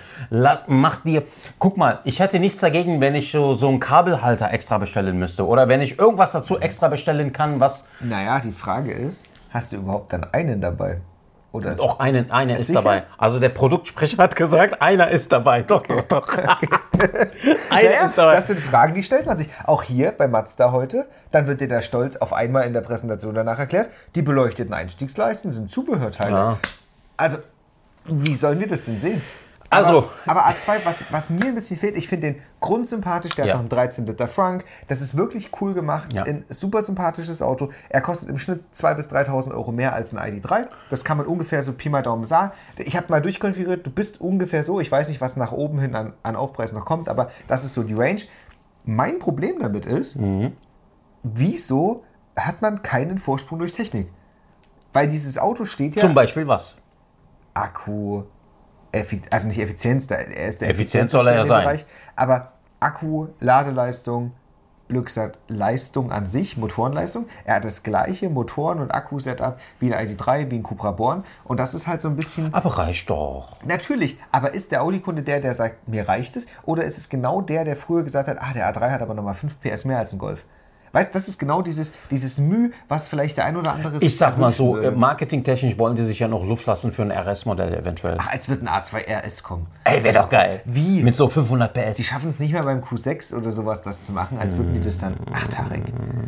Guck mal, ich hätte nichts dagegen, wenn ich so einen Kabelhalter extra bestellen müsste. Oder wenn ich irgendwas dazu extra bestellen kann, was... Naja, die Frage ist, hast du überhaupt dann einen dabei? Oder ist Doch, einer ist sicher? dabei. Also der Produktsprecher hat gesagt, einer ist dabei. Doch. Das sind Fragen, die stellt man sich. Auch hier bei Mazda heute, dann wird dir der Stolz auf einmal in der Präsentation danach erklärt, die beleuchteten Einstiegsleisten sind Zubehörteile. Ja. Also, wie sollen wir das denn sehen? Also, aber A2, was mir ein bisschen fehlt, ich finde den grundsympathisch, der hat noch einen 13 Liter Frank, das ist wirklich cool gemacht, ein super sympathisches Auto, er kostet im Schnitt 2.000 bis 3.000 Euro mehr als ein ID.3, das kann man ungefähr so Pi mal Daumen sagen, ich habe mal durchkonfiguriert, du bist ungefähr so, ich weiß nicht, was nach oben hin an Aufpreis noch kommt, aber das ist so die Range. Mein Problem damit ist, wieso hat man keinen Vorsprung durch Technik? Weil dieses Auto steht ja... Zum Beispiel was? Akku... also nicht Effizienz, er ist der Effizienz soll er ja sein. Bereich, aber Akku, Ladeleistung, Glück gesagt, Leistung an sich, Motorenleistung. Er hat das gleiche Motoren- und Akku-Setup wie ein ID.3, wie ein Cupra Born. Und das ist halt so ein bisschen... Aber reicht doch. Natürlich, aber ist der Audi-Kunde der sagt, mir reicht es? Oder ist es genau der früher gesagt hat, der A3 hat aber nochmal 5 PS mehr als ein Golf? Weißt du, das ist genau dieses Mühe, was vielleicht der ein oder andere... Ich sag mal so, marketingtechnisch wollen die sich ja noch Luft lassen für ein RS-Modell eventuell. Ach, als wird ein A2 RS kommen. Ey, wäre doch geil. Wie? Mit so 500 PS. Die schaffen es nicht mehr beim Q6 oder sowas, das zu machen, als würden die das dann achthaarig.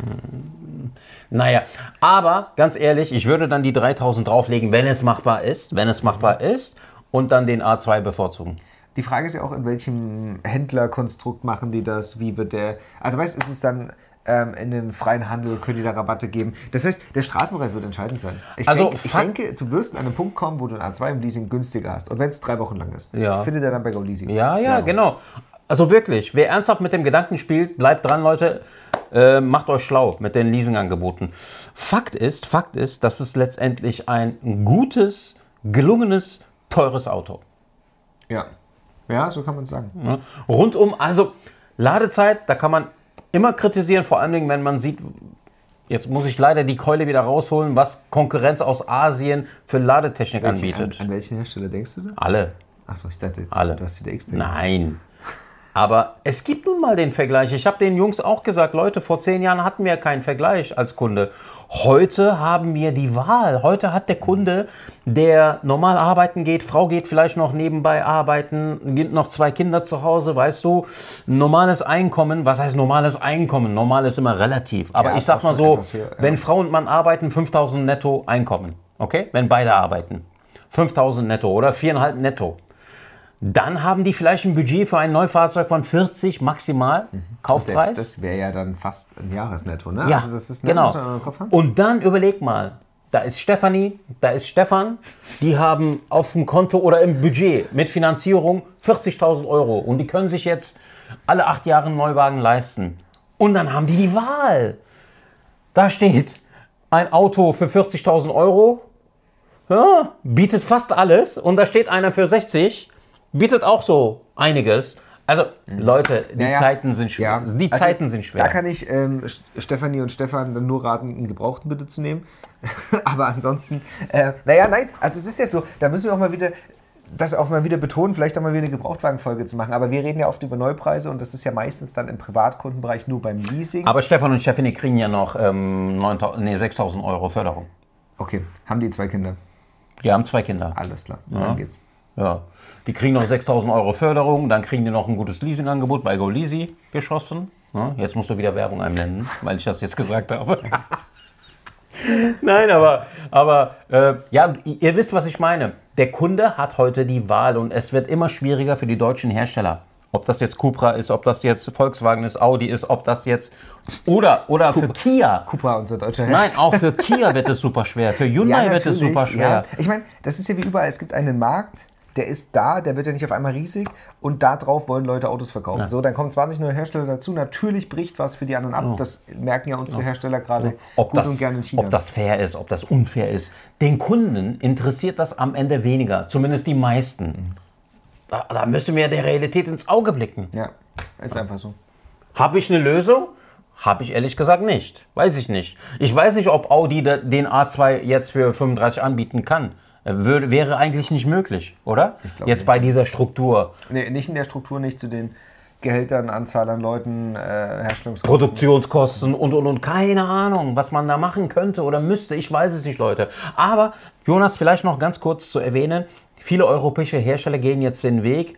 Naja, aber ganz ehrlich, ich würde dann die 3.000 drauflegen, wenn es machbar ist. Und dann den A2 bevorzugen. Die Frage ist ja auch, in welchem Händlerkonstrukt machen die das? Wie wird der... Also weißt du, ist es dann... in den freien Handel können die da Rabatte geben. Das heißt, der Straßenpreis wird entscheidend sein. Ich denke, du wirst an einen Punkt kommen, wo du ein A2 im Leasing günstiger hast. Und wenn es 3 Wochen lang ist, findet er dann bei GoLeasing. Ja, genau. Also wirklich, wer ernsthaft mit dem Gedanken spielt, bleibt dran, Leute. Macht euch schlau mit den Leasingangeboten. Fakt ist, das ist letztendlich ein gutes, gelungenes, teures Auto. Ja, so kann man es sagen. Ja. Rundum, also Ladezeit, da kann man immer kritisieren, vor allen Dingen, wenn man sieht, jetzt muss ich leider die Keule wieder rausholen, was Konkurrenz aus Asien für Ladetechnik anbietet. An welchen Hersteller denkst du da? Alle. Achso, ich dachte jetzt, alle. Du hast wieder XP. Nein. Aber es gibt nun mal den Vergleich. Ich habe den Jungs auch gesagt, Leute, vor 10 Jahren hatten wir keinen Vergleich als Kunde. Heute haben wir die Wahl. Heute hat der Kunde, der normal arbeiten geht, Frau geht vielleicht noch nebenbei arbeiten, gibt noch 2 Kinder zu Hause, weißt du, normales Einkommen. Was heißt normales Einkommen? Normal ist immer relativ. Aber ja, ich sag mal so, wenn Frau und Mann arbeiten, 5.000 netto Einkommen. Okay? Wenn beide arbeiten. 5.000 netto oder 4,5 netto. Dann haben die vielleicht ein Budget für ein Neufahrzeug von 40 maximal Kaufpreis. Das wäre ja dann fast ein Jahresnetto, ne? Ja, also das ist genau. Und dann überleg mal, da ist Stefanie, da ist Stefan, die haben auf dem Konto oder im Budget mit Finanzierung 40.000 Euro und die können sich jetzt alle 8 Jahre einen Neuwagen leisten. Und dann haben die Wahl. Da steht ein Auto für 40.000 Euro, ja, bietet fast alles und da steht einer für 60, bietet auch so einiges. Also, Leute, die Zeiten sind schwer. Ja. Die Zeiten sind schwer. Da kann ich Stefanie und Stefan dann nur raten, einen Gebrauchten bitte zu nehmen. Aber ansonsten, nein, also es ist ja so, da müssen wir auch mal wieder das auch mal wieder betonen, vielleicht auch mal wieder eine Gebrauchtwagenfolge zu machen. Aber wir reden ja oft über Neupreise und das ist ja meistens dann im Privatkundenbereich nur beim Leasing. Aber Stefan und Stefanie kriegen ja noch 6.000 Euro Förderung. Okay, haben die 2 Kinder? Die haben 2 Kinder. Alles klar, dann geht's. Ja. Die kriegen noch 6.000 Euro Förderung, dann kriegen die noch ein gutes Leasingangebot bei GoLeasy geschossen. Ja, jetzt musst du wieder Werbung einblenden, weil ich das jetzt gesagt habe. Nein, aber ja, ihr wisst, was ich meine. Der Kunde hat heute die Wahl und es wird immer schwieriger für die deutschen Hersteller. Ob das jetzt Cupra ist, ob das jetzt Volkswagen ist, Audi ist, ob das jetzt... Oder für Kia. Cupra, unser deutscher Hersteller. Nein, auch für Kia wird es super schwer. Für Hyundai wird es super schwer. Ja. Ich meine, das ist ja wie überall. Es gibt einen Markt, der ist da, der wird ja nicht auf einmal riesig und da drauf wollen Leute Autos verkaufen. Ja. So, dann kommen 20 neue Hersteller dazu. Natürlich bricht was für die anderen ab. Das merken ja unsere Hersteller gerade gut und gerne in China. Ob das fair ist, ob das unfair ist. Den Kunden interessiert das am Ende weniger. Zumindest die meisten. Da müssen wir der Realität ins Auge blicken. Ja, ist einfach so. Habe ich eine Lösung? Habe ich ehrlich gesagt nicht. Weiß ich nicht. Ich weiß nicht, ob Audi den A2 jetzt für 35 anbieten kann. Wäre eigentlich nicht möglich, oder? Jetzt nicht. Bei dieser Struktur. Nee, nicht in der Struktur, nicht zu den Gehältern, Anzahl an Leuten, Herstellungskosten. Produktionskosten und. Keine Ahnung, was man da machen könnte oder müsste. Ich weiß es nicht, Leute. Aber, Jonas, vielleicht noch ganz kurz zu erwähnen, viele europäische Hersteller gehen jetzt den Weg,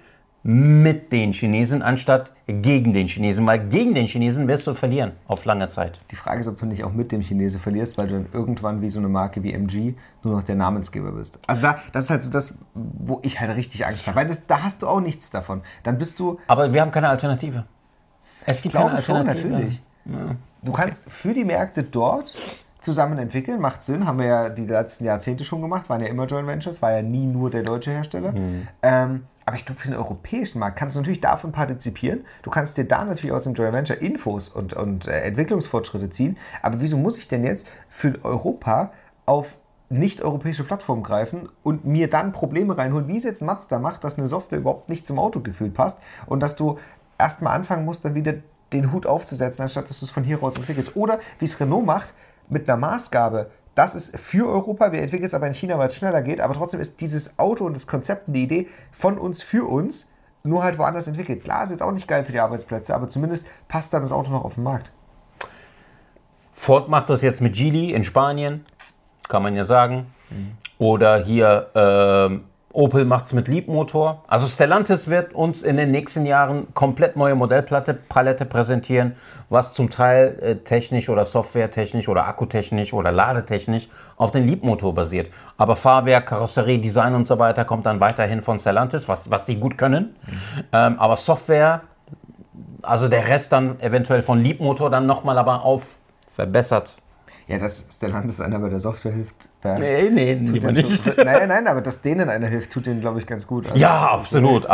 mit den Chinesen anstatt gegen den Chinesen, weil gegen den Chinesen wirst du verlieren auf lange Zeit. Die Frage ist, ob du nicht auch mit dem Chinesen verlierst, weil du dann irgendwann wie so eine Marke wie MG nur noch der Namensgeber bist. Also das ist halt so das, wo ich halt richtig Angst habe, weil da hast du auch nichts davon. Dann bist du... Aber wir haben keine Alternative. Es gibt keine Alternative. Schon, natürlich. Ja. Du kannst für die Märkte dort zusammen entwickeln, macht Sinn, haben wir ja die letzten Jahrzehnte schon gemacht, waren ja immer Joint Ventures, war ja nie nur der deutsche Hersteller. Aber ich glaube, für den europäischen Markt kannst du natürlich davon partizipieren. Du kannst dir da natürlich aus dem Joint Venture Infos und Entwicklungsfortschritte ziehen. Aber wieso muss ich denn jetzt für Europa auf nicht-europäische Plattformen greifen und mir dann Probleme reinholen, wie es jetzt Mazda macht, dass eine Software überhaupt nicht zum Autogefühl passt und dass du erstmal anfangen musst, dann wieder den Hut aufzusetzen, anstatt dass du es von hier aus entwickelst. Oder wie es Renault macht, mit einer Maßgabe, das ist für Europa, wir entwickeln es aber in China, weil es schneller geht, aber trotzdem ist dieses Auto und das Konzept und die Idee von uns für uns, nur halt woanders entwickelt. Klar, ist jetzt auch nicht geil für die Arbeitsplätze, aber zumindest passt dann das Auto noch auf den Markt. Ford macht das jetzt mit Geely in Spanien, kann man ja sagen. Oder hier Opel macht es mit Leapmotor. Also Stellantis wird uns in den nächsten Jahren komplett neue Modellpalette präsentieren, was zum Teil technisch oder softwaretechnisch oder akkutechnisch oder ladetechnisch auf den Leapmotor basiert. Aber Fahrwerk, Karosserie, Design und so weiter kommt dann weiterhin von Stellantis, was die gut können. Aber Software, also der Rest dann eventuell von Leapmotor dann nochmal aber auf verbessert. Ja, dass Stellantis einer bei der Software hilft, da Nee, lieber nicht. Nein, aber dass denen einer hilft, tut denen, glaube ich, ganz gut. Also ja, absolut.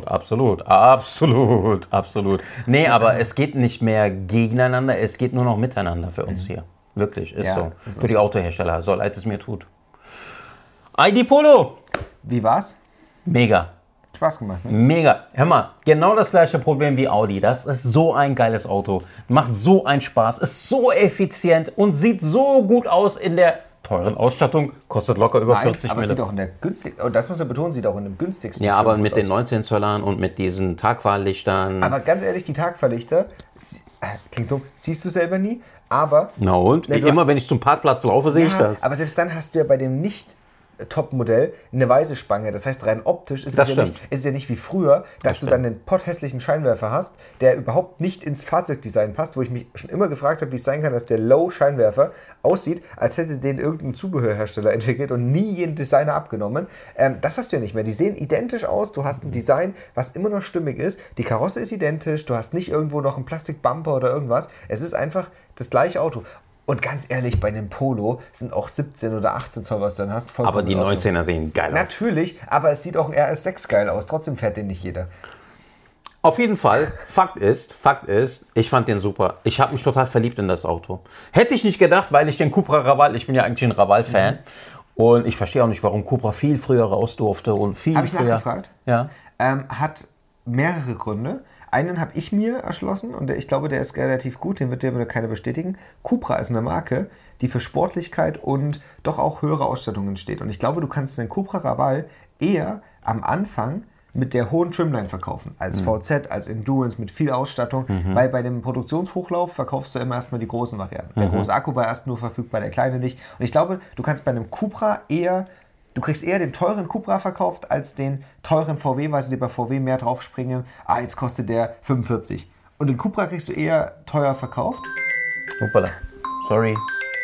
Nee, aber es geht nicht mehr gegeneinander, es geht nur noch miteinander für uns hier. Wirklich, ist so. Für die Autohersteller, so leid es mir tut. ID Polo! Wie war's? Mega. Spaß gemacht, ne? Mega. Hör mal, genau das gleiche Problem wie Audi. Das ist so ein geiles Auto. Macht so einen Spaß, ist so effizient und sieht so gut aus in der teuren Ausstattung. Kostet locker über 40 aber Mille. sieht auch in der günstigsten, und das muss man betonen, sieht auch in dem günstigsten. Ja, aber mit den 19 Zöllern und mit diesen Tagfahrlichtern. Aber ganz ehrlich, die Tagfahrlichter, klingt dumm, siehst du selber nie, aber... Na und? Immer wenn ich zum Parkplatz laufe, sehe ich das. Aber selbst dann hast du ja bei dem nicht Top-Modell eine weiße Spange. Das heißt, rein optisch ist es ja nicht wie früher, dass du dann einen potthässlichen Scheinwerfer hast, der überhaupt nicht ins Fahrzeugdesign passt, wo ich mich schon immer gefragt habe, wie es sein kann, dass der Low-Scheinwerfer aussieht, als hätte den irgendein Zubehörhersteller entwickelt und nie jeden Designer abgenommen. Das hast du ja nicht mehr. Die sehen identisch aus. Du hast ein Design, was immer noch stimmig ist. Die Karosse ist identisch. Du hast nicht irgendwo noch einen Plastikbumper oder irgendwas. Es ist einfach das gleiche Auto. Und ganz ehrlich, bei einem Polo sind auch 17 oder 18 Zoll, was du dann hast. Aber die 19er sehen geil aus. Natürlich, aber es sieht auch ein RS6 geil aus. Trotzdem fährt den nicht jeder. Auf jeden Fall, Fakt ist, ich fand den super. Ich habe mich total verliebt in das Auto. Hätte ich nicht gedacht, weil ich den Cupra Raval, ich bin ja eigentlich ein Raval-Fan. Und ich verstehe auch nicht, warum Cupra viel früher raus durfte und viel Hab ich früher. nachgefragt? Ja. Hat mehrere Gründe. Einen habe ich mir erschlossen und ich glaube, der ist relativ gut, den wird dir aber keiner bestätigen. Cupra ist eine Marke, die für Sportlichkeit und doch auch höhere Ausstattungen steht. Und ich glaube, du kannst den Cupra Raval eher am Anfang mit der hohen Trimline verkaufen, als VZ, als Endurance, mit viel Ausstattung, weil bei dem Produktionshochlauf verkaufst du immer erstmal die großen Varianten. Der große Akku war erst nur verfügbar, der kleine nicht. Und ich glaube, du kannst bei einem Cupra du kriegst eher den teuren Cupra verkauft als den teuren VW, weil sie dir bei VW mehr draufspringen. Jetzt kostet der 45. Und den Cupra kriegst du eher teuer verkauft. Hoppala. Sorry.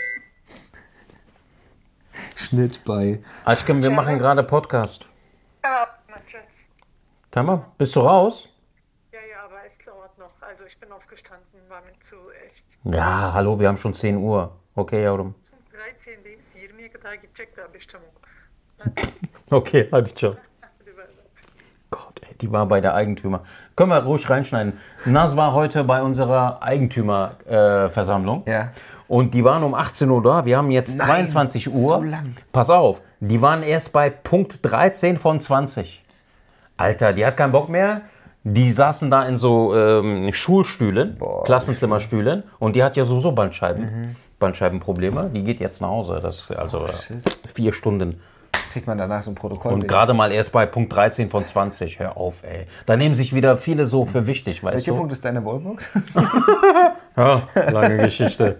Schnitt bei... Aschkem, wir machen gerade Podcast. Ja, mein Schatz. Tamam, bist du raus? Ja, aber es dauert noch. Also ich bin aufgestanden, war mir zu echt. Ja, hallo, wir haben schon 10 Uhr. Okay, yavrum. 13'deyiz, 20'ye kadar gidecek daha 5 çabuk. Okay, hadi ciao. Gott, ey, die war bei der Eigentümer. Können wir ruhig reinschneiden. Nas war heute bei unserer Eigentümerversammlung. Ja. Und die waren um 18 Uhr da. Wir haben jetzt 22 Uhr. So lang. Pass auf, die waren erst bei Punkt 13 von 20. Alter, die hat keinen Bock mehr. Die saßen da in so Schulstühlen, Klassenzimmerstühlen. Und die hat ja sowieso Bandscheibenprobleme. Die geht jetzt nach Hause. Das also 4 Stunden. Kriegt man danach so ein Protokoll. Und gerade mal erst bei Punkt 13 von 20. Hör auf, ey. Da nehmen sich wieder viele so für wichtig, weißt Welcher du? Punkt ist deine Wallbox? Ja, lange Geschichte.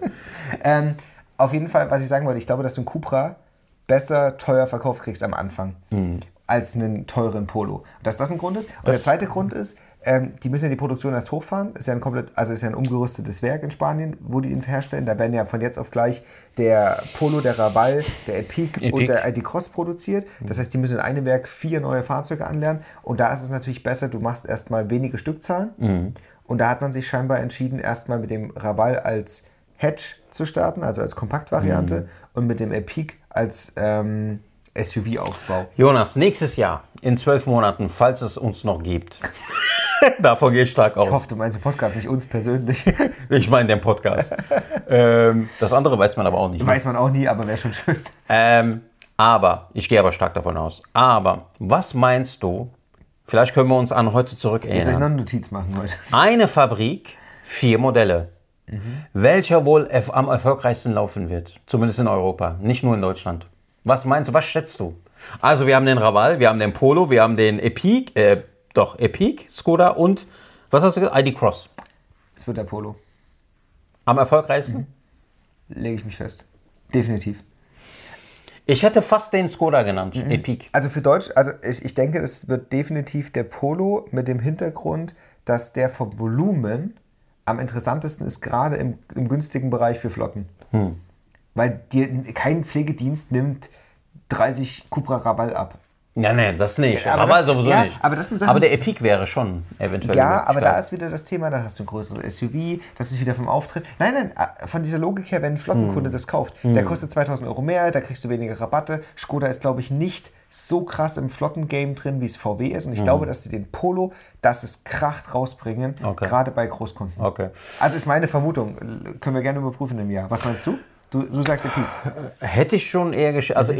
Auf jeden Fall, was ich sagen wollte, ich glaube, dass du einen Cupra besser teuer verkauft kriegst am Anfang. als einen teuren Polo. Dass das ein Grund ist. Und der zweite Grund ist, die müssen ja die Produktion erst hochfahren. Ist ja ein umgerüstetes Werk in Spanien, wo die ihn herstellen. Da werden ja von jetzt auf gleich der Polo, der Raval, der Epique und der ID Cross produziert. Das heißt, die müssen in einem Werk 4 neue Fahrzeuge anlernen. Und da ist es natürlich besser, du machst erstmal wenige Stückzahlen. Und da hat man sich scheinbar entschieden, erstmal mit dem Raval als Hatch zu starten, also als Kompaktvariante, und mit dem Epique als SUV-Aufbau. Jonas, nächstes Jahr, in 12 Monaten, falls es uns noch gibt. Davon gehe ich stark aus. Ich hoffe, du meinst den Podcast, nicht uns persönlich. Ich meine den Podcast. Das andere weiß man aber auch nicht. Weiß man auch nie, aber wäre schon schön. Aber, ich gehe aber stark davon aus. Aber, was meinst du, vielleicht können wir uns an heute zurück erinnern. Ich soll noch eine Notiz machen heute. Eine Fabrik, 4 Modelle. Welcher wohl am erfolgreichsten laufen wird. Zumindest in Europa, nicht nur in Deutschland. Was meinst du, was schätzt du? Also wir haben den Raval, wir haben den Polo, wir haben den Epique, Skoda und, was hast du gesagt? ID Cross. Es wird der Polo. Am erfolgreichsten? Lege ich mich fest. Definitiv. Ich hätte fast den Skoda genannt, Epique. Also für Deutsch, also ich denke, es wird definitiv der Polo mit dem Hintergrund, dass der vom Volumen am interessantesten ist, gerade im günstigen Bereich für Flotten. Weil dir kein Pflegedienst nimmt 30 Cupra Raval ab. Ja, nee, das nicht. Aber Raval das- sowieso ja, nicht. aber das sind Sachen- Aber der Epique wäre schon eventuell. Ja, eine aber da Möglichkeit. ist wieder das Thema, dann hast du ein größeres SUV, das ist wieder vom Auftritt. Nein, von dieser Logik her, wenn ein Flottenkunde das kauft, der kostet 2.000 Euro mehr, da kriegst du weniger Rabatte. Skoda ist, glaube ich, nicht so krass im Flottengame drin, wie es VW ist. Und ich glaube, dass sie den Polo, dass es kracht, rausbringen, Okay. gerade bei Großkunden. Okay. Also ist meine Vermutung. Können wir gerne überprüfen im Jahr. Was meinst du? Du sagst Epique. Hätte ich schon eher also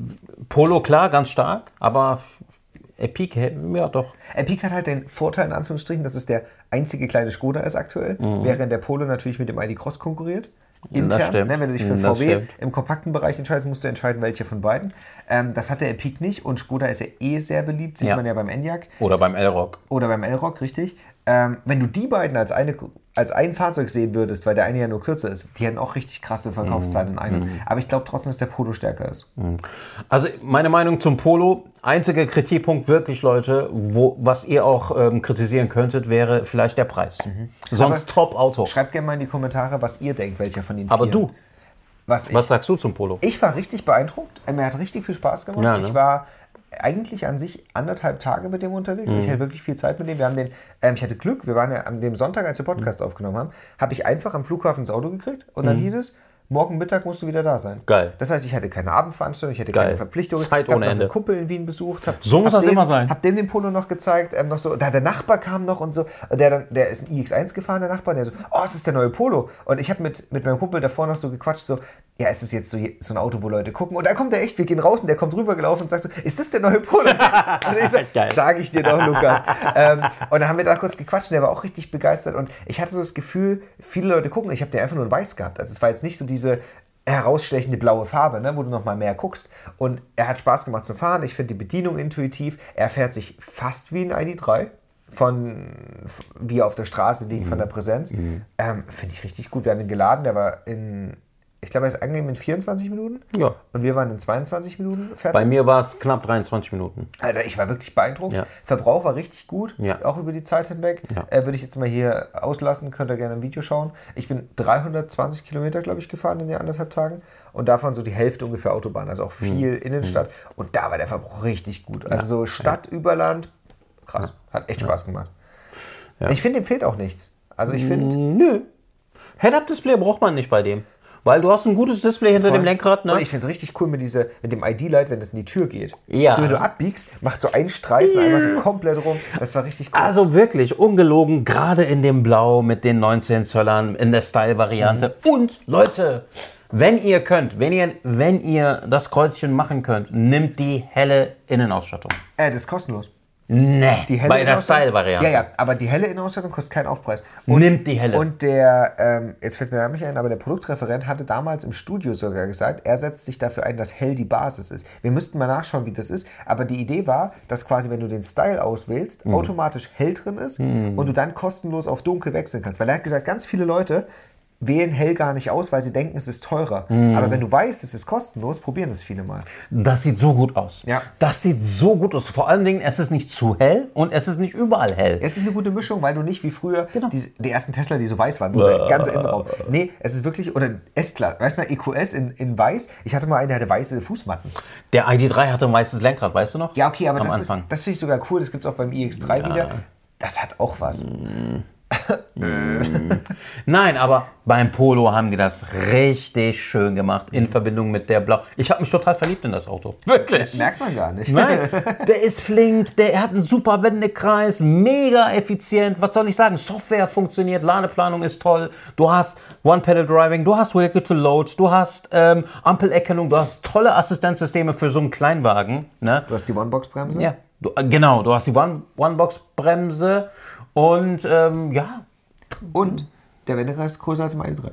Polo klar, ganz stark, aber Epique, ja doch. Epique hat halt den Vorteil, in Anführungsstrichen, dass es der einzige kleine Skoda ist aktuell, während der Polo natürlich mit dem ID Cross konkurriert. Intern, Das stimmt. ne, wenn du dich für Das VW stimmt. im kompakten Bereich entscheidest, musst du entscheiden, welche von beiden. Das hat der Epique nicht und Skoda ist ja sehr beliebt, sieht Ja. man ja beim Enyaq Oder beim L-Rock. oder beim Elrock, richtig. Wenn du die beiden als ein Fahrzeug sehen würdest, weil der eine ja nur kürzer ist, die hätten auch richtig krasse Verkaufszahlen in einem. Aber ich glaube trotzdem, dass der Polo stärker ist. Also meine Meinung zum Polo, einziger Kritikpunkt wirklich, Leute, was ihr auch kritisieren könntet, wäre vielleicht der Preis. Sonst Aber Top-Auto. Schreibt gerne mal in die Kommentare, was ihr denkt, welcher von den Aber vier. du, Was ich. was sagst du zum Polo? Ich war richtig beeindruckt. Mir hat richtig viel Spaß gemacht. Ja, ne? Ich war eigentlich an sich 1,5 Tage mit dem unterwegs. Ich hatte wirklich viel Zeit mit dem. Wir haben ich hatte Glück, wir waren ja an dem Sonntag, als wir Podcast aufgenommen haben, habe ich einfach am Flughafen ins Auto gekriegt und dann hieß es, morgen Mittag musst du wieder da sein. Geil. Das heißt, ich hatte keine Abendveranstaltung, ich hatte Geil. keine Verpflichtung. Zeit hab ohne noch Ende. einen Kumpel in Wien besucht. So muss das immer sein. Hab dem den Polo noch gezeigt. Da der Nachbar kam noch und so. Und der ist ein iX1 gefahren, der Nachbar. Der so, oh, es ist der neue Polo. Und ich habe mit meinem Kumpel davor noch so gequatscht, so, ja, ist das jetzt so ein Auto, wo Leute gucken? Und da kommt der echt, wir gehen raus und der kommt rübergelaufen und sagt so, ist das der neue Polo? Und ich so, Geil. sag ich dir doch, Lukas. Und dann haben wir da kurz gequatscht und der war auch richtig begeistert. Und ich hatte so das Gefühl, viele Leute gucken. Ich habe den einfach nur in weiß gehabt. Also es war jetzt nicht so diese herausstechende blaue Farbe, ne, wo du noch mal mehr guckst. Und er hat Spaß gemacht zu fahren. Ich finde die Bedienung intuitiv. Er fährt sich fast wie ein ID.3. Wie er auf der Straße liegt, von der Präsenz. Finde ich richtig gut. Wir haben ihn geladen, der war ich glaube, er ist angegeben in 24 Minuten. Ja. Und wir waren in 22 Minuten fertig. Bei mir war es knapp 23 Minuten. Alter, ich war wirklich beeindruckt. Ja. Verbrauch war richtig gut, Ja. auch über die Zeit hinweg. Ja. Würde ich jetzt mal hier auslassen, könnt ihr gerne im Video schauen. Ich bin 320 Kilometer, glaube ich, gefahren in den 1,5 Tagen. Und davon so die Hälfte ungefähr Autobahn, also auch viel Innenstadt. Und da war der Verbrauch richtig gut. Also so Stadt über Land, krass. Hat echt Spaß gemacht. Ja. Ich finde, dem fehlt auch nichts. Also ich finde... Nö. Head-Up-Display braucht man nicht bei dem. Weil du hast ein gutes Display hinter dem Lenkrad, ne? Und ich finde es richtig cool mit dem ID-Light, wenn das in die Tür geht. Ja. So, wenn du abbiegst, macht so ein Streifen einmal so komplett rum. Das war richtig cool. Also wirklich, ungelogen, gerade in dem Blau mit den 19 Zöllern in der Style-Variante. Und Leute, wenn ihr könnt, wenn ihr das Kreuzchen machen könnt, nimmt die helle Innenausstattung. Das ist kostenlos. Nee, Die helle bei der Innenausstattung- Style-Variante. Ja, aber die helle Innenausstattung kostet keinen Aufpreis. Nimmt die helle. Und der, jetzt fällt mir gar nicht ein, aber der Produktreferent hatte damals im Studio sogar gesagt, er setzt sich dafür ein, dass hell die Basis ist. Wir müssten mal nachschauen, wie das ist. Aber die Idee war, dass quasi, wenn du den Style auswählst, automatisch hell drin ist und du dann kostenlos auf dunkel wechseln kannst. Weil er hat gesagt, ganz viele Leute wählen hell gar nicht aus, weil sie denken, es ist teurer. Aber wenn du weißt, es ist kostenlos, probieren es viele mal. Das sieht so gut aus. Ja. Das sieht so gut aus. Vor allen Dingen, es ist nicht zu hell und es ist nicht überall hell. Es ist eine gute Mischung, weil du nicht wie früher die ersten Tesla, die so weiß waren, wo der ganze Innenraum. Nee, es ist wirklich, oder ein S-Klasse, weißt du, EQS in weiß. Ich hatte mal einen, der hatte weiße Fußmatten. Der ID3 hatte ein weißes Lenkrad, weißt du noch? Ja, okay, aber Am das Anfang. finde ich sogar cool. Das gibt es auch beim iX3 wieder. Das hat auch was. Nein, aber beim Polo haben die das richtig schön gemacht in Verbindung mit der Blau. Ich habe mich total verliebt in das Auto. Wirklich. Merkt man gar nicht. Nein, der ist flink, der hat einen super Wendekreis, mega effizient. Was soll ich sagen? Software funktioniert, Ladeplanung ist toll. Du hast One-Pedal-Driving, du hast Vehicle to Load, du hast Ampelerkennung, du hast tolle Assistenzsysteme für so einen Kleinwagen. Ne? Du hast die One-Box-Bremse? Ja, genau, du hast die One-Box-Bremse und ja. Und der Wendekreis ist größer als im ID3.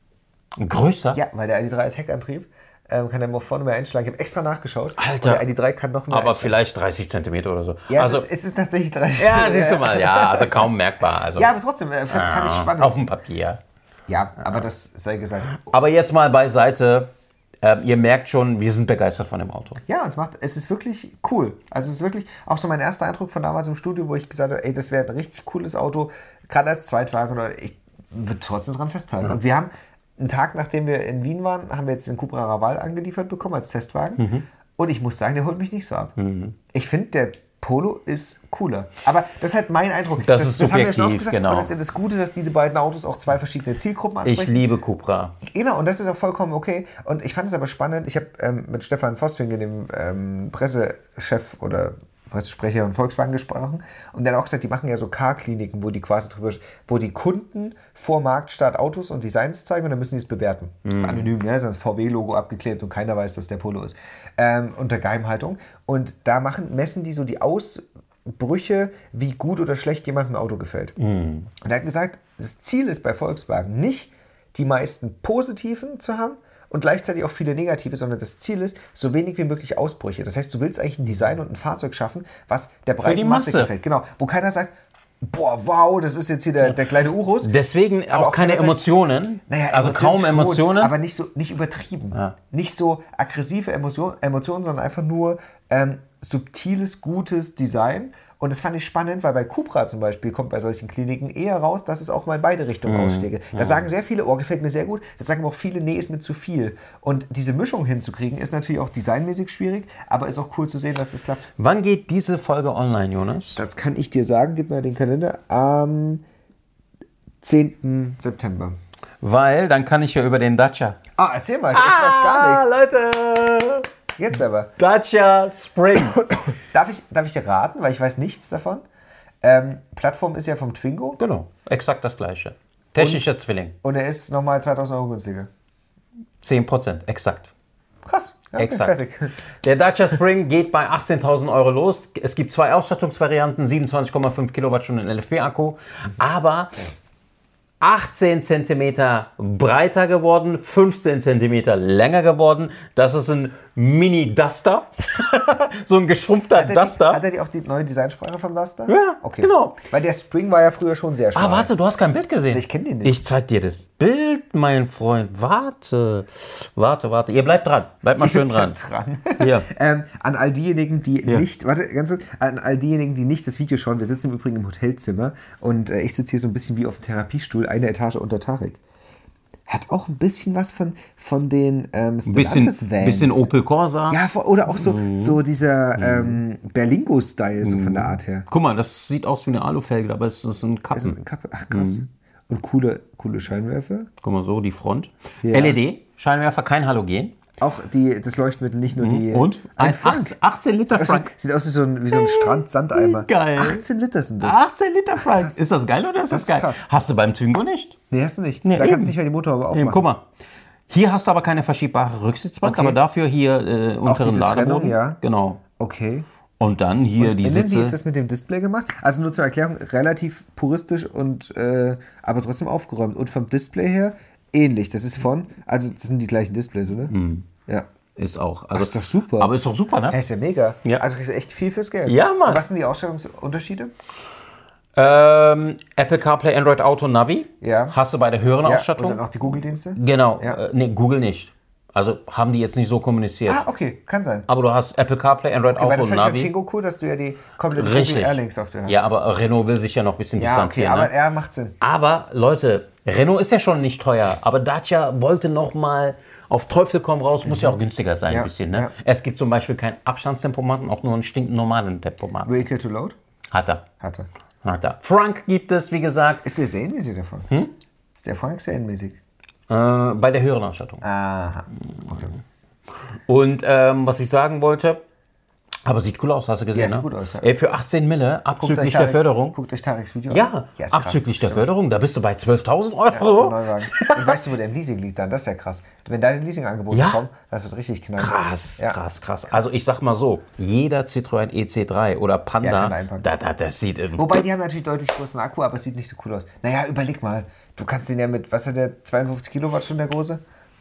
Größer? Ja, weil der ID3 ist Heckantrieb. Kann der mal vorne mehr einschlagen. Ich habe extra nachgeschaut. Alter. Und der ID3 kann noch mehr Aber einschlagen. vielleicht 30 cm oder so. Ja, also, es ist tatsächlich 30 ja, siehst du mal, ja, also kaum merkbar. Also, Ja, aber trotzdem, fand ich spannend. auf dem Papier. Ja, aber das sei gesagt. Aber jetzt mal beiseite. Ihr merkt schon, wir sind begeistert von dem Auto. Ja, und es ist wirklich cool. Also es ist wirklich auch so mein erster Eindruck von damals im Studio, wo ich gesagt habe, ey, das wäre ein richtig cooles Auto, gerade als Zweitwagen. Oder ich würde trotzdem dran festhalten. Und wir haben einen Tag, nachdem wir in Wien waren, haben wir jetzt den Cupra Raval angeliefert bekommen als Testwagen. Und ich muss sagen, der holt mich nicht so ab. Ich finde, der Polo ist cooler. Aber das ist halt mein Eindruck. Das ist haben wir ja schon oft subjektiv, gesagt. genau. Und das ist ja das Gute, dass diese beiden Autos auch zwei verschiedene Zielgruppen ansprechen. Ich liebe Cupra. Genau, und das ist auch vollkommen okay. Und ich fand es aber spannend. Ich habe mit Stefan Vosswinkel, dem Pressechef oder Pressesprecher von Volkswagen, gesprochen. Und der hat auch gesagt, die machen ja so Car-Kliniken, wo die quasi wo die Kunden vor Marktstart Autos und Designs zeigen und dann müssen die es bewerten. Anonym, ne? Das VW-Logo abgeklebt und keiner weiß, dass der Polo ist. Unter Geheimhaltung. Und da messen die so die Ausbrüche, wie gut oder schlecht jemandem ein Auto gefällt. Und er hat gesagt, das Ziel ist bei Volkswagen nicht, die meisten Positiven zu haben und gleichzeitig auch viele Negative, sondern das Ziel ist, so wenig wie möglich Ausbrüche. Das heißt, du willst eigentlich ein Design und ein Fahrzeug schaffen, was der breiten Masse gefällt. Genau, wo keiner sagt, boah, wow, das ist jetzt hier der kleine Urus. Deswegen auch keine Emotionen. Naja, also kaum schon, Emotionen. Aber nicht übertrieben. Ja. Nicht so aggressive Emotionen, sondern einfach nur subtiles, gutes Design. Und das fand ich spannend, weil bei Cupra zum Beispiel kommt bei solchen Kliniken eher raus, dass es auch mal in beide Richtungen ausschläge. Da sagen sehr viele, oh, gefällt mir sehr gut. Da sagen aber auch viele, nee, ist mir zu viel. Und diese Mischung hinzukriegen, ist natürlich auch designmäßig schwierig, aber ist auch cool zu sehen, dass das klappt. Wann geht diese Folge online, Jonas? Das kann ich dir sagen, gib mir den Kalender. Am 10. September. Weil, dann kann ich ja über den Dacia. Ah, erzähl mal, ich weiß gar nichts. Leute! Jetzt aber. Dacia Spring. Darf ich dir raten, weil ich weiß nichts davon? Plattform ist ja vom Twingo. Genau, exakt das gleiche. Technischer Zwilling. Und er ist nochmal 2.000 Euro günstiger. 10%, exakt. Krass. Ja, okay, Exakt. fertig. Der Dacia Spring geht bei 18.000 Euro los. Es gibt zwei Ausstattungsvarianten, 27,5 Kilowattstunden LFP-Akku, aber 18 cm breiter geworden, 15 cm länger geworden. Das ist ein Mini-Duster. So ein geschrumpfter Duster. Hat er auch die neue Designsprache vom Duster? Ja, okay. Genau. Weil der Spring war ja früher schon sehr schmal. Ah, warte, du hast kein Bild gesehen. Ich kenne den nicht. Ich zeig dir das Bild, mein Freund. Warte. Ihr bleibt dran. Bleibt mal schön dran. Hier. An all diejenigen, die nicht, warte, ganz kurz, an all diejenigen, die nicht das Video schauen, wir sitzen im Übrigen im Hotelzimmer und ich sitze hier so ein bisschen wie auf dem Therapiestuhl, eine Etage unter Tarek. Hat auch ein bisschen was von den Stellantis-Vans. Bisschen Opel Corsa. Ja, oder auch so dieser Berlingo-Style, so von der Art her. Guck mal, das sieht aus wie eine Alufelge, aber es ist ein Kappen. Ach krass. Und coole Scheinwerfer. Guck mal so, die Front. Ja. LED-Scheinwerfer, kein Halogen. Auch das Leuchtmittel, nicht nur die... Und? Ein 18 Liter Frank. Sieht aus wie so ein Strand-Sandeimer. Geil. 18 Liter sind das. 18 Liter Frank. Ist das geil oder ist das geil? Krass. Hast du beim Twingo nicht? Nee, hast du nicht. Nee, da eben. kannst du nicht mehr die Motorhaube aufmachen. Eben, guck mal. Hier hast du aber keine verschiebbare Rücksichtsbank, aber dafür hier unteren diese Ladeboden. Trennung, ja. Genau. Okay. Und dann hier die Wie Sitze. ist das mit dem Display gemacht? Also nur zur Erklärung, relativ puristisch und aber trotzdem aufgeräumt. Und vom Display her ähnlich. Das ist also das sind die gleichen Displays, oder? Ja. Ist auch. Also, ist doch super. Aber ist doch super, ne? Ist ja mega. Ja. Also kriegst du echt viel fürs Geld. Ja, Mann. Und was sind die Ausstellungsunterschiede? Apple CarPlay, Android Auto, Navi. Ja. Hast du bei der höheren Ausstattung. Und dann auch die Google-Dienste? Genau. Ja. Nee, Google nicht. Also haben die jetzt nicht so kommuniziert. Ah, okay, kann sein. Aber du hast Apple CarPlay, Android Aber Auto das und fand ich beim Navi. Twingo cool, dass du ja die komplette Richtig. Google Airlinks auf der hast. Ja, aber Renault will sich ja noch ein bisschen Ja, okay, distanzieren. aber Ne? er macht Sinn. Aber Leute, Renault ist ja schon nicht teuer, aber Dacia wollte noch mal auf Teufel komm raus, muss ja auch günstiger sein Ja, ein bisschen. Ne? ja. Es gibt zum Beispiel keinen Abstandstempomaten, auch nur einen stinknormalen Tempomaten. Vehicle to Load? Hat er. Hatte. Frank gibt es, wie gesagt, Ist der serienmäßig davon? Ist der Frank serienmäßig? bei der höheren Ausstattung. Aha. Okay. Und was ich sagen wollte, aber sieht cool aus, hast du gesehen, Ja, sieht ne? gut aus, ja. Ey, für 18 Mille, abzüglich der Förderung. Guckt euch Tareks Video an. Ja, ist krass. abzüglich der Stimmt. Förderung, da bist du bei 12.000 Ja, Euro. Neuwagen. Und weißt du, wo der im Leasing liegt dann? Das ist ja krass. Wenn deine Leasingangebote Ja. kommen, das wird richtig knallen. Krass, Ja. krass. Also ich sag mal so, jeder Citroën EC3 oder Ja, Panda, kann er einpacken. das sieht... Wobei, die haben natürlich deutlich größeren Akku, aber es sieht nicht so cool aus. Naja, überleg mal. Du kannst den ja mit, was hat der, 52 Kilowattstunden der große?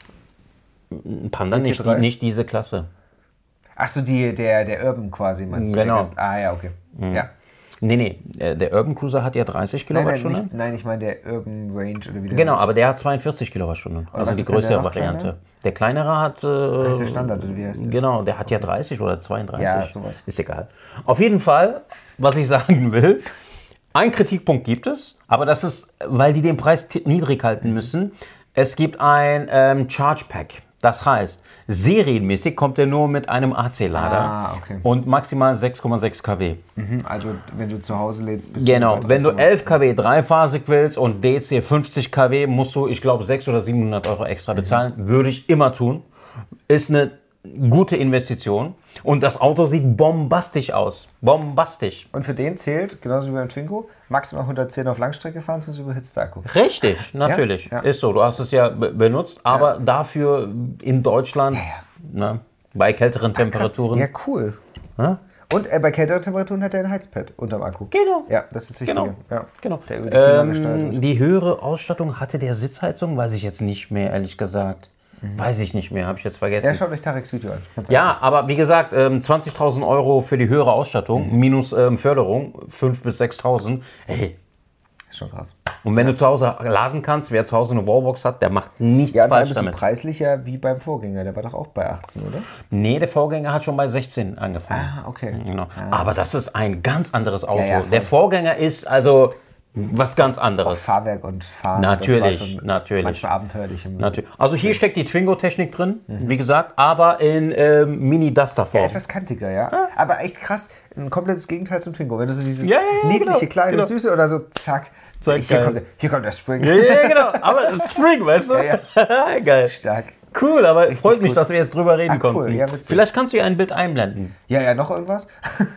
Panda EC3? nicht diese Klasse. Achso, der Urban quasi, meinst du? Genau. Ja, okay. Ja. Nee, der Urban Cruiser hat ja 30 Kilowattstunden. Nein, ich meine der Urban Range oder wie der Genau, aber der hat 42 Kilowattstunden. Also was die ist denn der größere noch Variante. kleiner? Der kleinere hat... Das ist der Standard, oder wie heißt der? Genau, der hat ja 30 oder 32. Ja, sowas. Ist egal. Auf jeden Fall, was ich sagen will, ein Kritikpunkt gibt es, aber das ist, weil die den Preis niedrig halten müssen. Es gibt ein Charge Pack. Das heißt, serienmäßig kommt er nur mit einem AC-Lader Ah, okay. und maximal 6,6 kW. Also, wenn du zu Hause lädst, bist Genau, du... wenn du 11 kW dreiphasig willst und DC 50 kW, musst du, ich glaube, 600 oder 700 Euro extra bezahlen. Würde ich immer tun. Ist eine gute Investition. Und das Auto sieht bombastisch aus. Bombastisch. Und für den zählt, genauso wie beim Twingo, maximal 110 auf Langstrecke fahren, sonst überhitzt der Akku. Richtig, natürlich. Ja. Ist so. Du hast es ja benutzt, aber dafür in Deutschland, ne, bei kälteren Temperaturen. Ja, cool. Ja? Und bei kälteren Temperaturen hat er ein Heizpad unterm Akku. Genau. Ja, das ist wichtig. Genau. Ja. Genau. Der über die Klima gesteuert wird. Die höhere Ausstattung hatte der Sitzheizung, weiß ich jetzt nicht mehr, ehrlich gesagt. Weiß ich nicht mehr, habe ich jetzt vergessen. Ja, schaut euch Tareks Video an. Ganz Ja, aber wie gesagt, 20.000 Euro für die höhere Ausstattung, minus Förderung, 5.000 bis 6.000. Hey. einfach. Ist schon krass. Und wenn du zu Hause laden kannst, wer zu Hause eine Wallbox hat, der macht nichts Ja, und vor allem falsch bist du damit. preislicher wie beim Vorgänger. Der war doch auch bei 18, oder? Nee, der Vorgänger hat schon bei 16 angefangen. Ah, okay. Genau. Aber das ist ein ganz anderes Auto. Ja, voll. Der Vorgänger ist also was ganz anderes. Fahrwerk und Fahren. Natürlich, das war schon natürlich. manchmal abenteuerlich. Natürlich. Also hier steckt die Twingo-Technik drin, wie gesagt, aber in Mini-Duster-Form. Ja, etwas kantiger, ja. Aber echt krass, ein komplettes Gegenteil zum Twingo. Wenn du so dieses Ja, niedliche, genau, kleine, genau. süße oder so, zack. Zack, hier, geil. hier kommt der Spring. Ja, genau. Aber Spring, weißt du? Ja, Geil. Stark. Cool, aber freut mich, gut. dass wir jetzt drüber reden cool. konnten. Ja, witzig. Vielleicht kannst du ja ein Bild einblenden. Ja, noch irgendwas?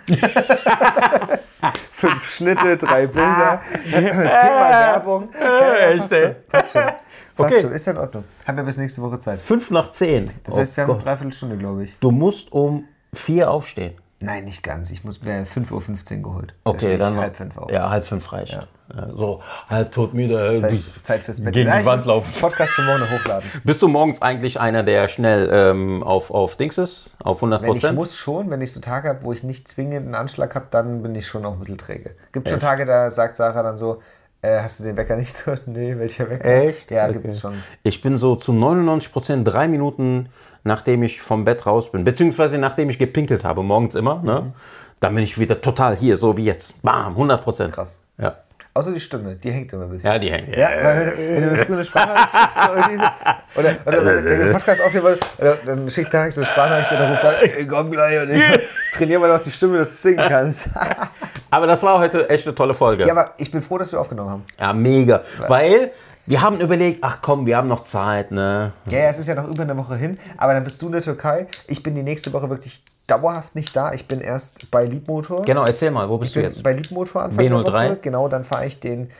5 Schnitte, 3 Bilder, 10-mal Werbung. Echt, ey. Passt schon. Passt Okay. schon, ist ja in Ordnung. Haben wir bis nächste Woche Zeit. 5 nach 10. Das heißt, wir haben eine Dreiviertelstunde, glaube ich. Du musst um 4 aufstehen. Nein, nicht ganz. Ich muss 5:15 Uhr geholt. Da stehe Okay, ich dann 4:30 auf. Ja, 4:30 reicht. Ja, so halb todmüde. Das heißt, Zeit fürs Bett. Gegen Ja, die ich Wand muss laufen. Podcast für morgen hochladen. Bist du morgens eigentlich einer, der schnell auf Dings ist? Auf 100%? Wenn ich muss schon, wenn ich so Tage habe, wo ich nicht zwingend einen Anschlag habe, dann bin ich schon auch ein bisschen träge. Gibt schon Tage, da sagt Sarah dann so, hast du den Wecker nicht gehört? Nee, welcher Wecker? Echt? Ja, Okay. gibt's schon. Ich bin so zu 99% 3 Minuten, nachdem ich vom Bett raus bin, beziehungsweise nachdem ich gepinkelt habe, morgens immer, ne? Dann bin ich wieder total hier, so wie jetzt. Bam, 100%. Krass. Ja, Außer die Stimme, die hängt immer ein bisschen. ja die hängen. Ja, weil wenn du mir früher eine Sprachnachricht schickst, so irgendwie so, oder wenn du einen Podcast aufnehmen wolltest, dann schickt Tarek so eine Sprachnachricht und dann ruft er, ey, komm gleich, und ich so, trainier mal noch die Stimme, dass du singen kannst. Aber das war heute echt eine tolle Folge. Ja, aber ich bin froh, dass wir aufgenommen haben. Ja, mega. Weil wir haben überlegt, ach komm, wir haben noch Zeit, ne? Ja, es ist ja noch über eine Woche hin, aber dann bist du in der Türkei. Ich bin die nächste Woche wirklich dauerhaft nicht da. Ich bin erst bei Liebmotor. Genau, erzähl mal, wo bist Ich du bin jetzt? bei Liebmotor Anfang B03. der Woche. Genau, dann fahre ich den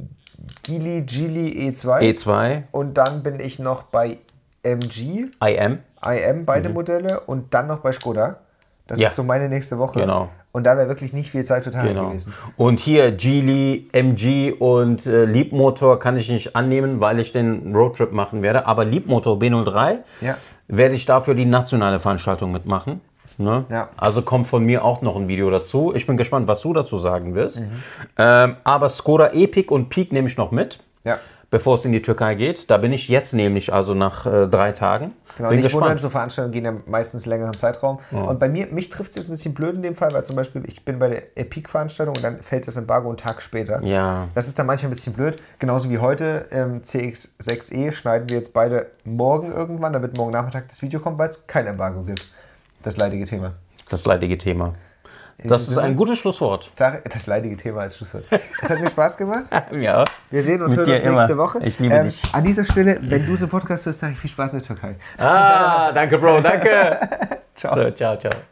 Geely E2. E2, Und dann bin ich noch bei MG, IM. beide Modelle. Und dann noch bei Skoda. Das Ja. ist so meine nächste Woche. Genau. Und da wäre wirklich nicht viel Zeit für Tarek Genau. gewesen. Und hier Geely, MG und Liebmotor kann ich nicht annehmen, weil ich den Roadtrip machen werde. Aber Liebmotor B03 Ja. werde ich dafür die nationale Veranstaltung mitmachen. Ne? Ja. Also kommt von mir auch noch ein Video dazu. Ich bin gespannt, was du dazu sagen wirst. Aber Skoda Epic und Peak nehme ich noch mit, bevor es in die Türkei geht. Da bin ich jetzt nämlich, also nach 3 Tagen. Genau, bin nicht gespannt. wundern, so Veranstaltungen gehen ja meistens längeren Zeitraum. Und bei mich trifft es jetzt ein bisschen blöd in dem Fall, weil zum Beispiel ich bin bei der Epic-Veranstaltung und dann fällt das Embargo einen Tag später. Ja. Das ist dann manchmal ein bisschen blöd. Genauso wie heute, CX6E schneiden wir jetzt beide morgen irgendwann, damit morgen Nachmittag das Video kommt, weil es kein Embargo gibt. Das leidige Thema. Das leidige Thema. Das ist ein gutes Schlusswort. Das leidige Thema als Schlusswort. Es hat mir Spaß gemacht. Ja. Wir sehen und Mit hören dir uns nächste immer. Woche. Ich liebe dich. An dieser Stelle, wenn du so einen Podcast hörst, sage ich viel Spaß in der Türkei. Danke, Bro, danke. Ciao. So, ciao, ciao.